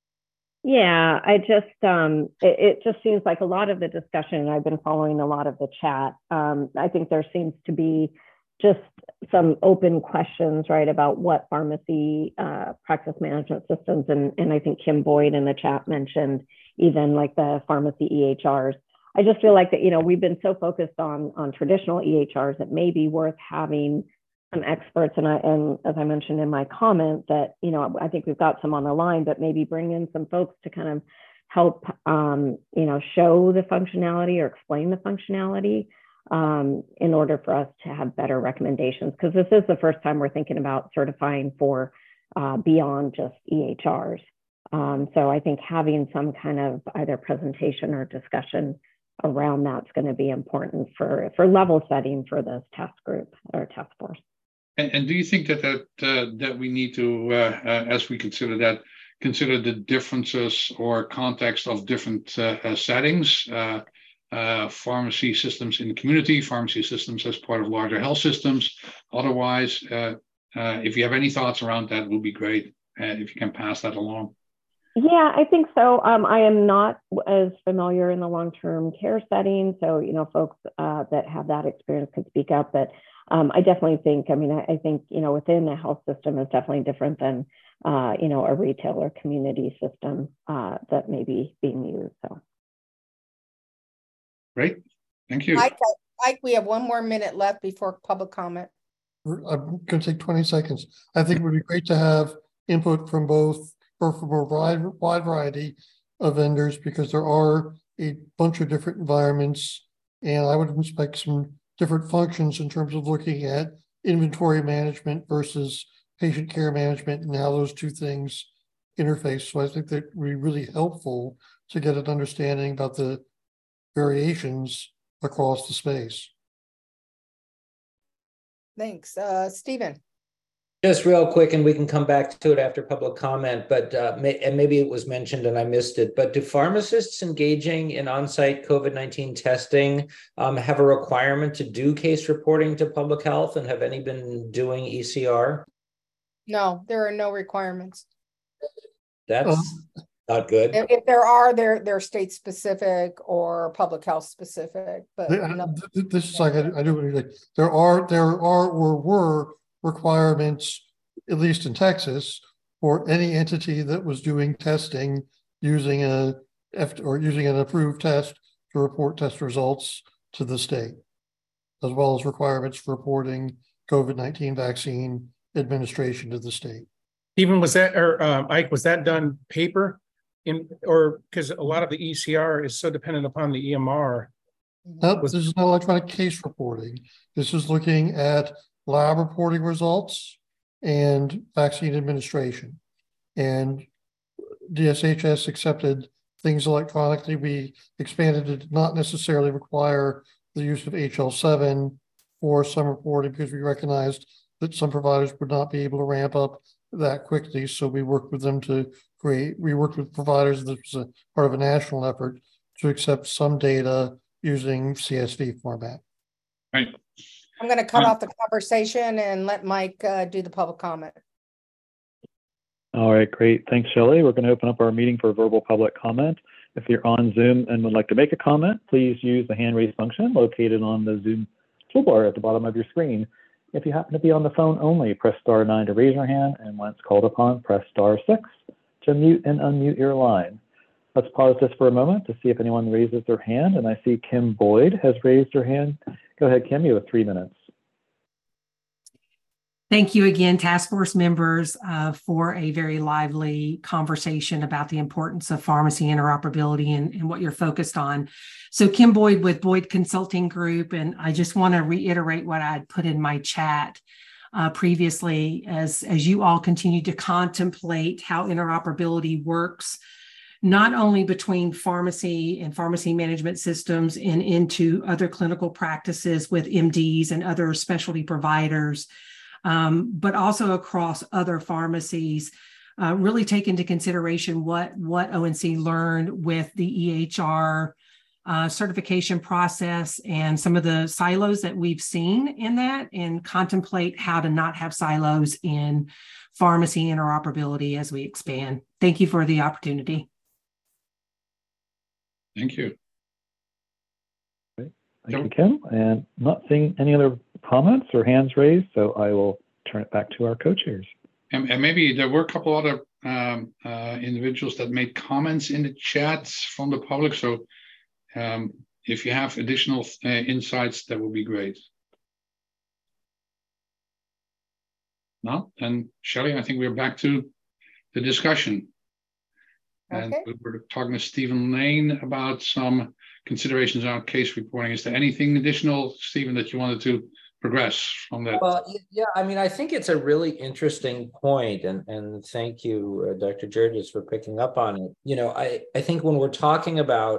Yeah, I just, um, it, it just seems like a lot of the discussion, and I've been following a lot of the chat. Um, I think there seems to be just some open questions, right, about what pharmacy uh, practice management systems, and, and I think Kim Boyd in the chat mentioned even like the pharmacy E H Rs. I just feel like that, you know, we've been so focused on, on traditional E H Rs, it may be worth having some experts, and I, and as I mentioned in my comment, that, you know, I think we've got some on the line, but maybe bring in some folks to kind of help, um, you know, show the functionality or explain the functionality um, in order for us to have better recommendations. Because this is the first time we're thinking about certifying for uh, beyond just E H Rs. Um, so I think having some kind of either presentation or discussion around that's going to be important for, for level setting for this task group or task force. And, and do you think that that uh, that we need to, uh, uh, as we consider that, consider the differences or context of different uh, uh, settings, uh, uh, pharmacy systems in the community, pharmacy systems as part of larger health systems? Otherwise, uh, uh, if you have any thoughts around that, would be great uh, if you can pass that along. Yeah, I think so. Um, I am not as familiar in the long-term care setting, so you know, folks uh, that have that experience could speak up. But um, I definitely think, I mean, I, I think you know, within the health system is definitely different than uh, you know, a retail or community system uh, that may be being used. So great, thank you. Mike, Mike, we have one more minute left before public comment. I'm going to take twenty seconds. I think it would be great to have input from both, or from a wide, wide variety of vendors, because there are a bunch of different environments, and I would expect some different functions in terms of looking at inventory management versus patient care management and how those two things interface. So I think that would be really helpful to get an understanding about the variations across the space. Thanks. Uh, Stephen. Just real quick, and we can come back to it after public comment, but uh, may, and maybe it was mentioned and I missed it, but do pharmacists engaging in on-site COVID nineteen testing um, have a requirement to do case reporting to public health, and have any been doing E C R? No, there are no requirements. That's, Um, Not good. If, if there are, they're they're state specific or public health specific. But The- no. th- this is like I, I do like there are there are or were requirements, at least in Texas, for any entity that was doing testing using a F or using an approved test to report test results to the state, as well as requirements for reporting COVID nineteen vaccine administration to the state. Even was that, or um, Ike, was that done paper? In or because a lot of the E C R is so dependent upon the E M R. No, this is not electronic case reporting. This is looking at lab reporting results and vaccine administration. And D S H S accepted things electronically. We expanded it to not necessarily require the use of H L seven for some reporting because we recognized that some providers would not be able to ramp up that quickly. So we worked with them to create, we worked with providers, this was a part of a national effort to accept some data using C S V format. Right. I'm going to cut Um, off the conversation and let Mike uh, do the public comment. All right, great. Thanks, Shelley. We're going to open up our meeting for verbal public comment. If you're on Zoom and would like to make a comment, please use the hand raise function located on the Zoom toolbar at the bottom of your screen. If you happen to be on the phone only, press star nine to raise your hand, and when it's called upon, press star six to mute and unmute your line. Let's pause this for a moment to see if anyone raises their hand, and I see Kim Boyd has raised her hand. Go ahead, Kim, you have three minutes. Thank you again, task force members, uh, for a very lively conversation about the importance of pharmacy interoperability and, and what you're focused on. So Kim Boyd with Boyd Consulting Group, and I just want to reiterate what I had put in my chat uh, previously as, as you all continue to contemplate how interoperability works, not only between pharmacy and pharmacy management systems and into other clinical practices with M Ds and other specialty providers, Um, but also across other pharmacies, uh, really take into consideration what, what O N C learned with the E H R uh, certification process and some of the silos that we've seen in that, and contemplate how to not have silos in pharmacy interoperability as we expand. Thank you for the opportunity. Thank you. Thank you, Kim. And not seeing any other comments or hands raised, so I will turn it back to our co-chairs. And, and maybe there were a couple other um, uh, individuals that made comments in the chats from the public. So um, if you have additional uh, insights, that would be great. No? And Shelley, I think we're back to the discussion. And Okay. we were talking to Stephen Lane about some considerations on case reporting. Is there anything additional, Stephen, that you wanted to progress from that? Well, yeah, I mean, I think it's a really interesting point, and and thank you, uh, Doctor Georges, for picking up on it. You know, I I think when we're talking about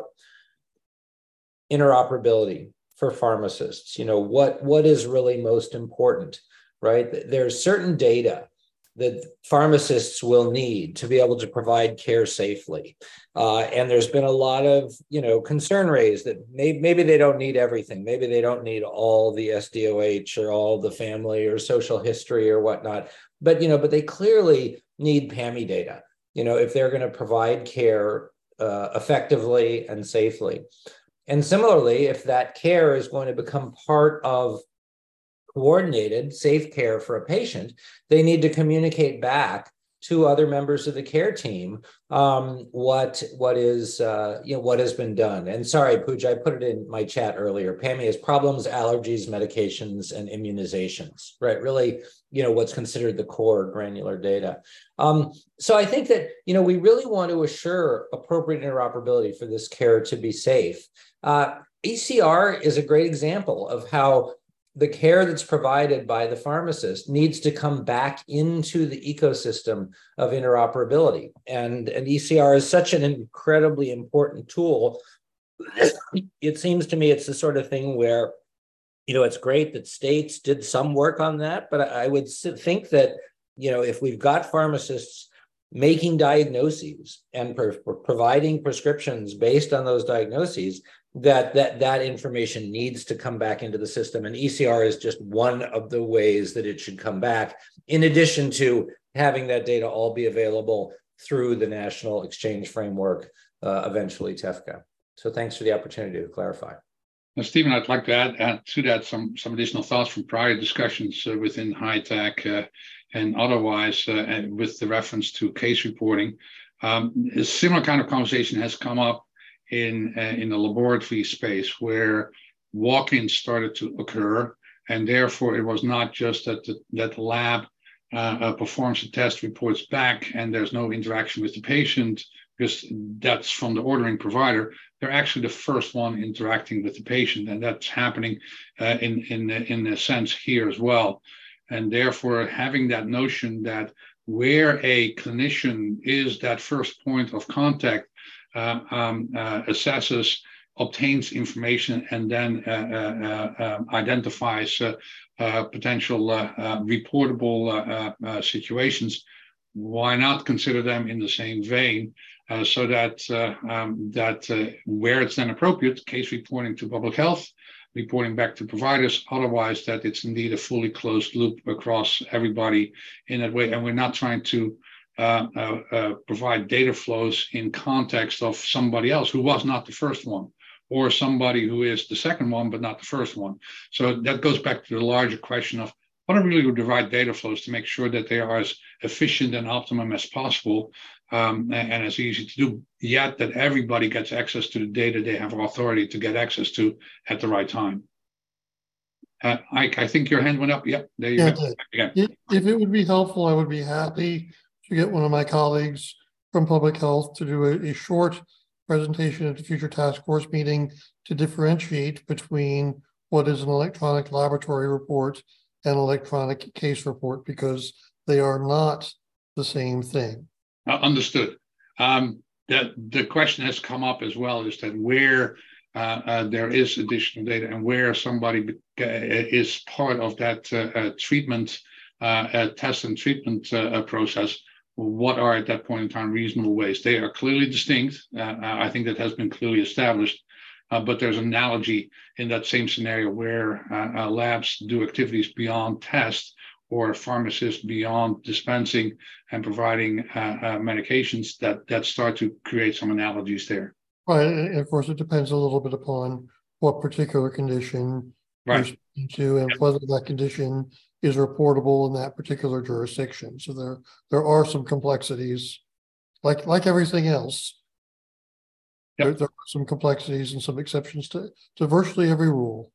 interoperability for pharmacists, you know, what what is really most important, right? There's certain data that pharmacists will need to be able to provide care safely. Uh, and there's been a lot of, you know, concern raised that maybe, maybe they don't need everything. Maybe they don't need all the S D O H or all the family or social history or whatnot. But, you know, but they clearly need P A M I data, you know, if they're going to provide care uh, effectively and safely. And similarly, if that care is going to become part of coordinated safe care for a patient, they need to communicate back to other members of the care team um, what what is uh, you know what has been done. And sorry, Pooja, I put it in my chat earlier. P A M I is problems, allergies, medications, and immunizations. Right, really, you know what's considered the core granular data. Um, so I think that you know we really want to assure appropriate interoperability for this care to be safe. Uh, E C R is a great example of how the care that's provided by the pharmacist needs to come back into the ecosystem of interoperability. And, and E C R is such an incredibly important tool. It seems to me it's the sort of thing where, you know, it's great that states did some work on that, but I would think that, you know, if we've got pharmacists making diagnoses and pro providing prescriptions based on those diagnoses, that that that information needs to come back into the system, and E C R is just one of the ways that it should come back, in addition to having that data all be available through the National Exchange Framework, uh, eventually TEFCA. So thanks for the opportunity to clarify. Now, Stephen, I'd like to add, add to that some, some additional thoughts from prior discussions uh, within HITECH uh, and otherwise uh, and with the reference to case reporting. Um, a similar kind of conversation has come up in, uh, in the laboratory space where walk-ins started to occur, and therefore it was not just that the, that the lab uh, uh, performs the test, reports back, and there's no interaction with the patient because that's from the ordering provider. They're actually the first one interacting with the patient, and that's happening uh, in, in, in a sense here as well. And therefore, having that notion that where a clinician is that first point of contact, uh, um, uh, assesses, obtains information, and then uh, uh, uh, identifies uh, uh, potential uh, uh, reportable uh, uh, situations, why not consider them in the same vein? Uh, so that uh, um, that uh, where it's then appropriate, case reporting to public health, reporting back to providers, otherwise that it's indeed a fully closed loop across everybody in that way. And we're not trying to uh, uh, uh, provide data flows in context of somebody else who was not the first one, or somebody who is the second one, but not the first one. So that goes back to the larger question of what are really the right data flows to make sure that they are as efficient and optimum as possible, um, and, and as easy to do, yet that everybody gets access to the data they have authority to get access to at the right time. Uh, Ike, I think your hand went up. Yep, there you yeah, go. Again. If it would be helpful, I would be happy to get one of my colleagues from Public Health to do a, a short presentation at the future task force meeting to differentiate between what is an electronic laboratory report and electronic case report, because they are not the same thing. Uh, understood. Um, that the question has come up as well, is that where uh, uh, there is additional data and where somebody is part of that uh, uh, treatment, uh, uh, test and treatment uh, process, what are at that point in time reasonable ways? They are clearly distinct. Uh, I think that has been clearly established. Uh, but there's an analogy in that same scenario where uh, uh, labs do activities beyond test, or pharmacists beyond dispensing and providing uh, uh, medications that, that start to create some analogies there. Right, and of course it depends a little bit upon what particular condition right. you're speaking to and whether that condition is reportable in that particular jurisdiction. So there, there are some complexities, like, like everything else. Yep. There, there are some complexities and some exceptions to, to virtually every rule.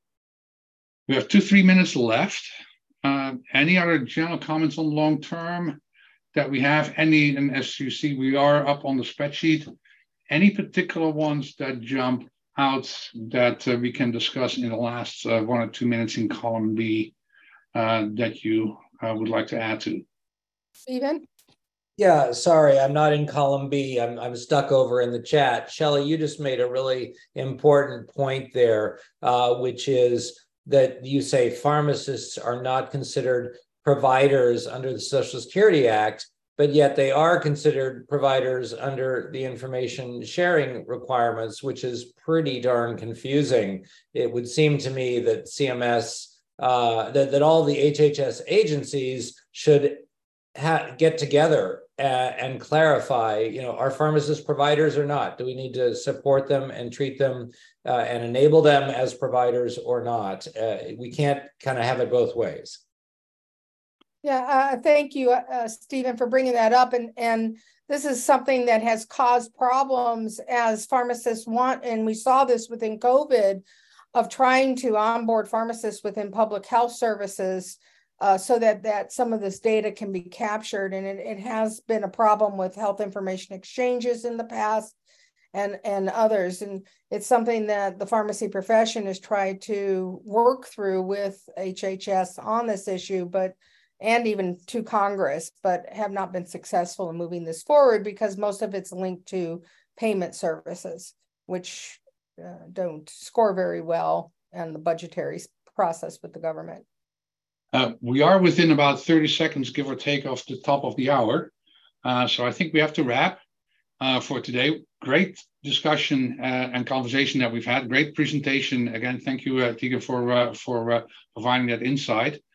We have two, three minutes left. Uh, any other general comments on long term that we have? Any, and as you see, we are up on the spreadsheet. Any particular ones that jump out that uh, we can discuss in the last uh, one or two minutes in column B uh, that you uh, would like to add to? Stephen? Yeah, sorry, I'm not in column B. I'm, I'm stuck over in the chat. Shelley, you just made a really important point there, uh, which is that you say pharmacists are not considered providers under the Social Security Act, but yet they are considered providers under the information sharing requirements, which is pretty darn confusing. It would seem to me that C M S, uh, that, that all the H H S agencies should ha- get together Uh, and clarify, you know, are pharmacists providers or not? Do we need to support them and treat them uh, and enable them as providers or not? Uh, we can't kind of have it both ways. Yeah, uh, thank you, uh, Stephen, for bringing that up. And, and this is something that has caused problems as pharmacists want, and we saw this within COVID, of trying to onboard pharmacists within public health services Uh, so that that some of this data can be captured. And it, it has been a problem with health information exchanges in the past and, and others. And it's something that the pharmacy profession has tried to work through with H H S on this issue, but and even to Congress, but have not been successful in moving this forward because most of it's linked to payment services, which uh, don't score very well in the budgetary process with the government. Uh, we are within about thirty seconds, give or take, off the top of the hour. Uh, so I think we have to wrap uh, for today. Great discussion uh, and conversation that we've had. Great presentation. Again, thank you, uh, Tigran, for, uh, for uh, providing that insight.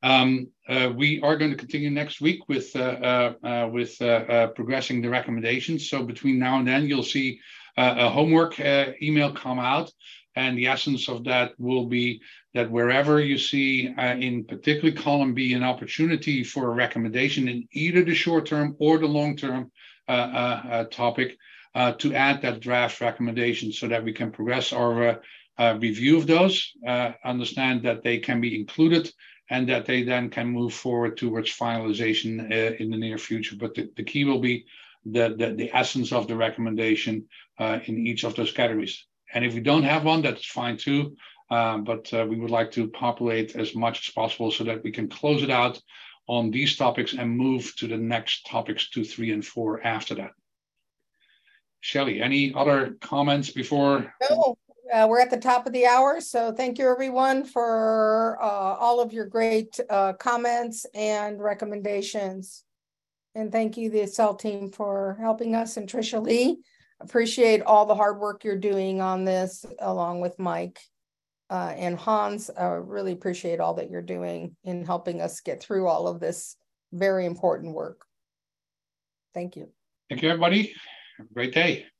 Um, uh, we are going to continue next week with uh, uh, uh, with uh, uh, progressing the recommendations. So between now and then, you'll see uh, a homework uh, email come out, and the essence of that will be that wherever you see uh, in particularly column B an opportunity for a recommendation in either the short term or the long term uh, uh, uh, topic, uh, to add that draft recommendation so that we can progress our uh, uh, review of those, uh, understand that they can be included, and that they then can move forward towards finalization uh, in the near future. But the, the key will be the, the, the essence of the recommendation uh, in each of those categories. And if we don't have one, that's fine too. Um, but uh, we would like to populate as much as possible so that we can close it out on these topics and move to the next topics two, three, and four after that. Shelley, any other comments before? No, uh, we're at the top of the hour. So thank you everyone for uh, all of your great uh, comments and recommendations. And thank you, the Accel team, for helping us, and Tricia Lee. Appreciate all the hard work you're doing on this, along with Mike uh, and Hans. I uh, really appreciate all that you're doing in helping us get through all of this very important work. Thank you. Thank you, everybody. Have a great day.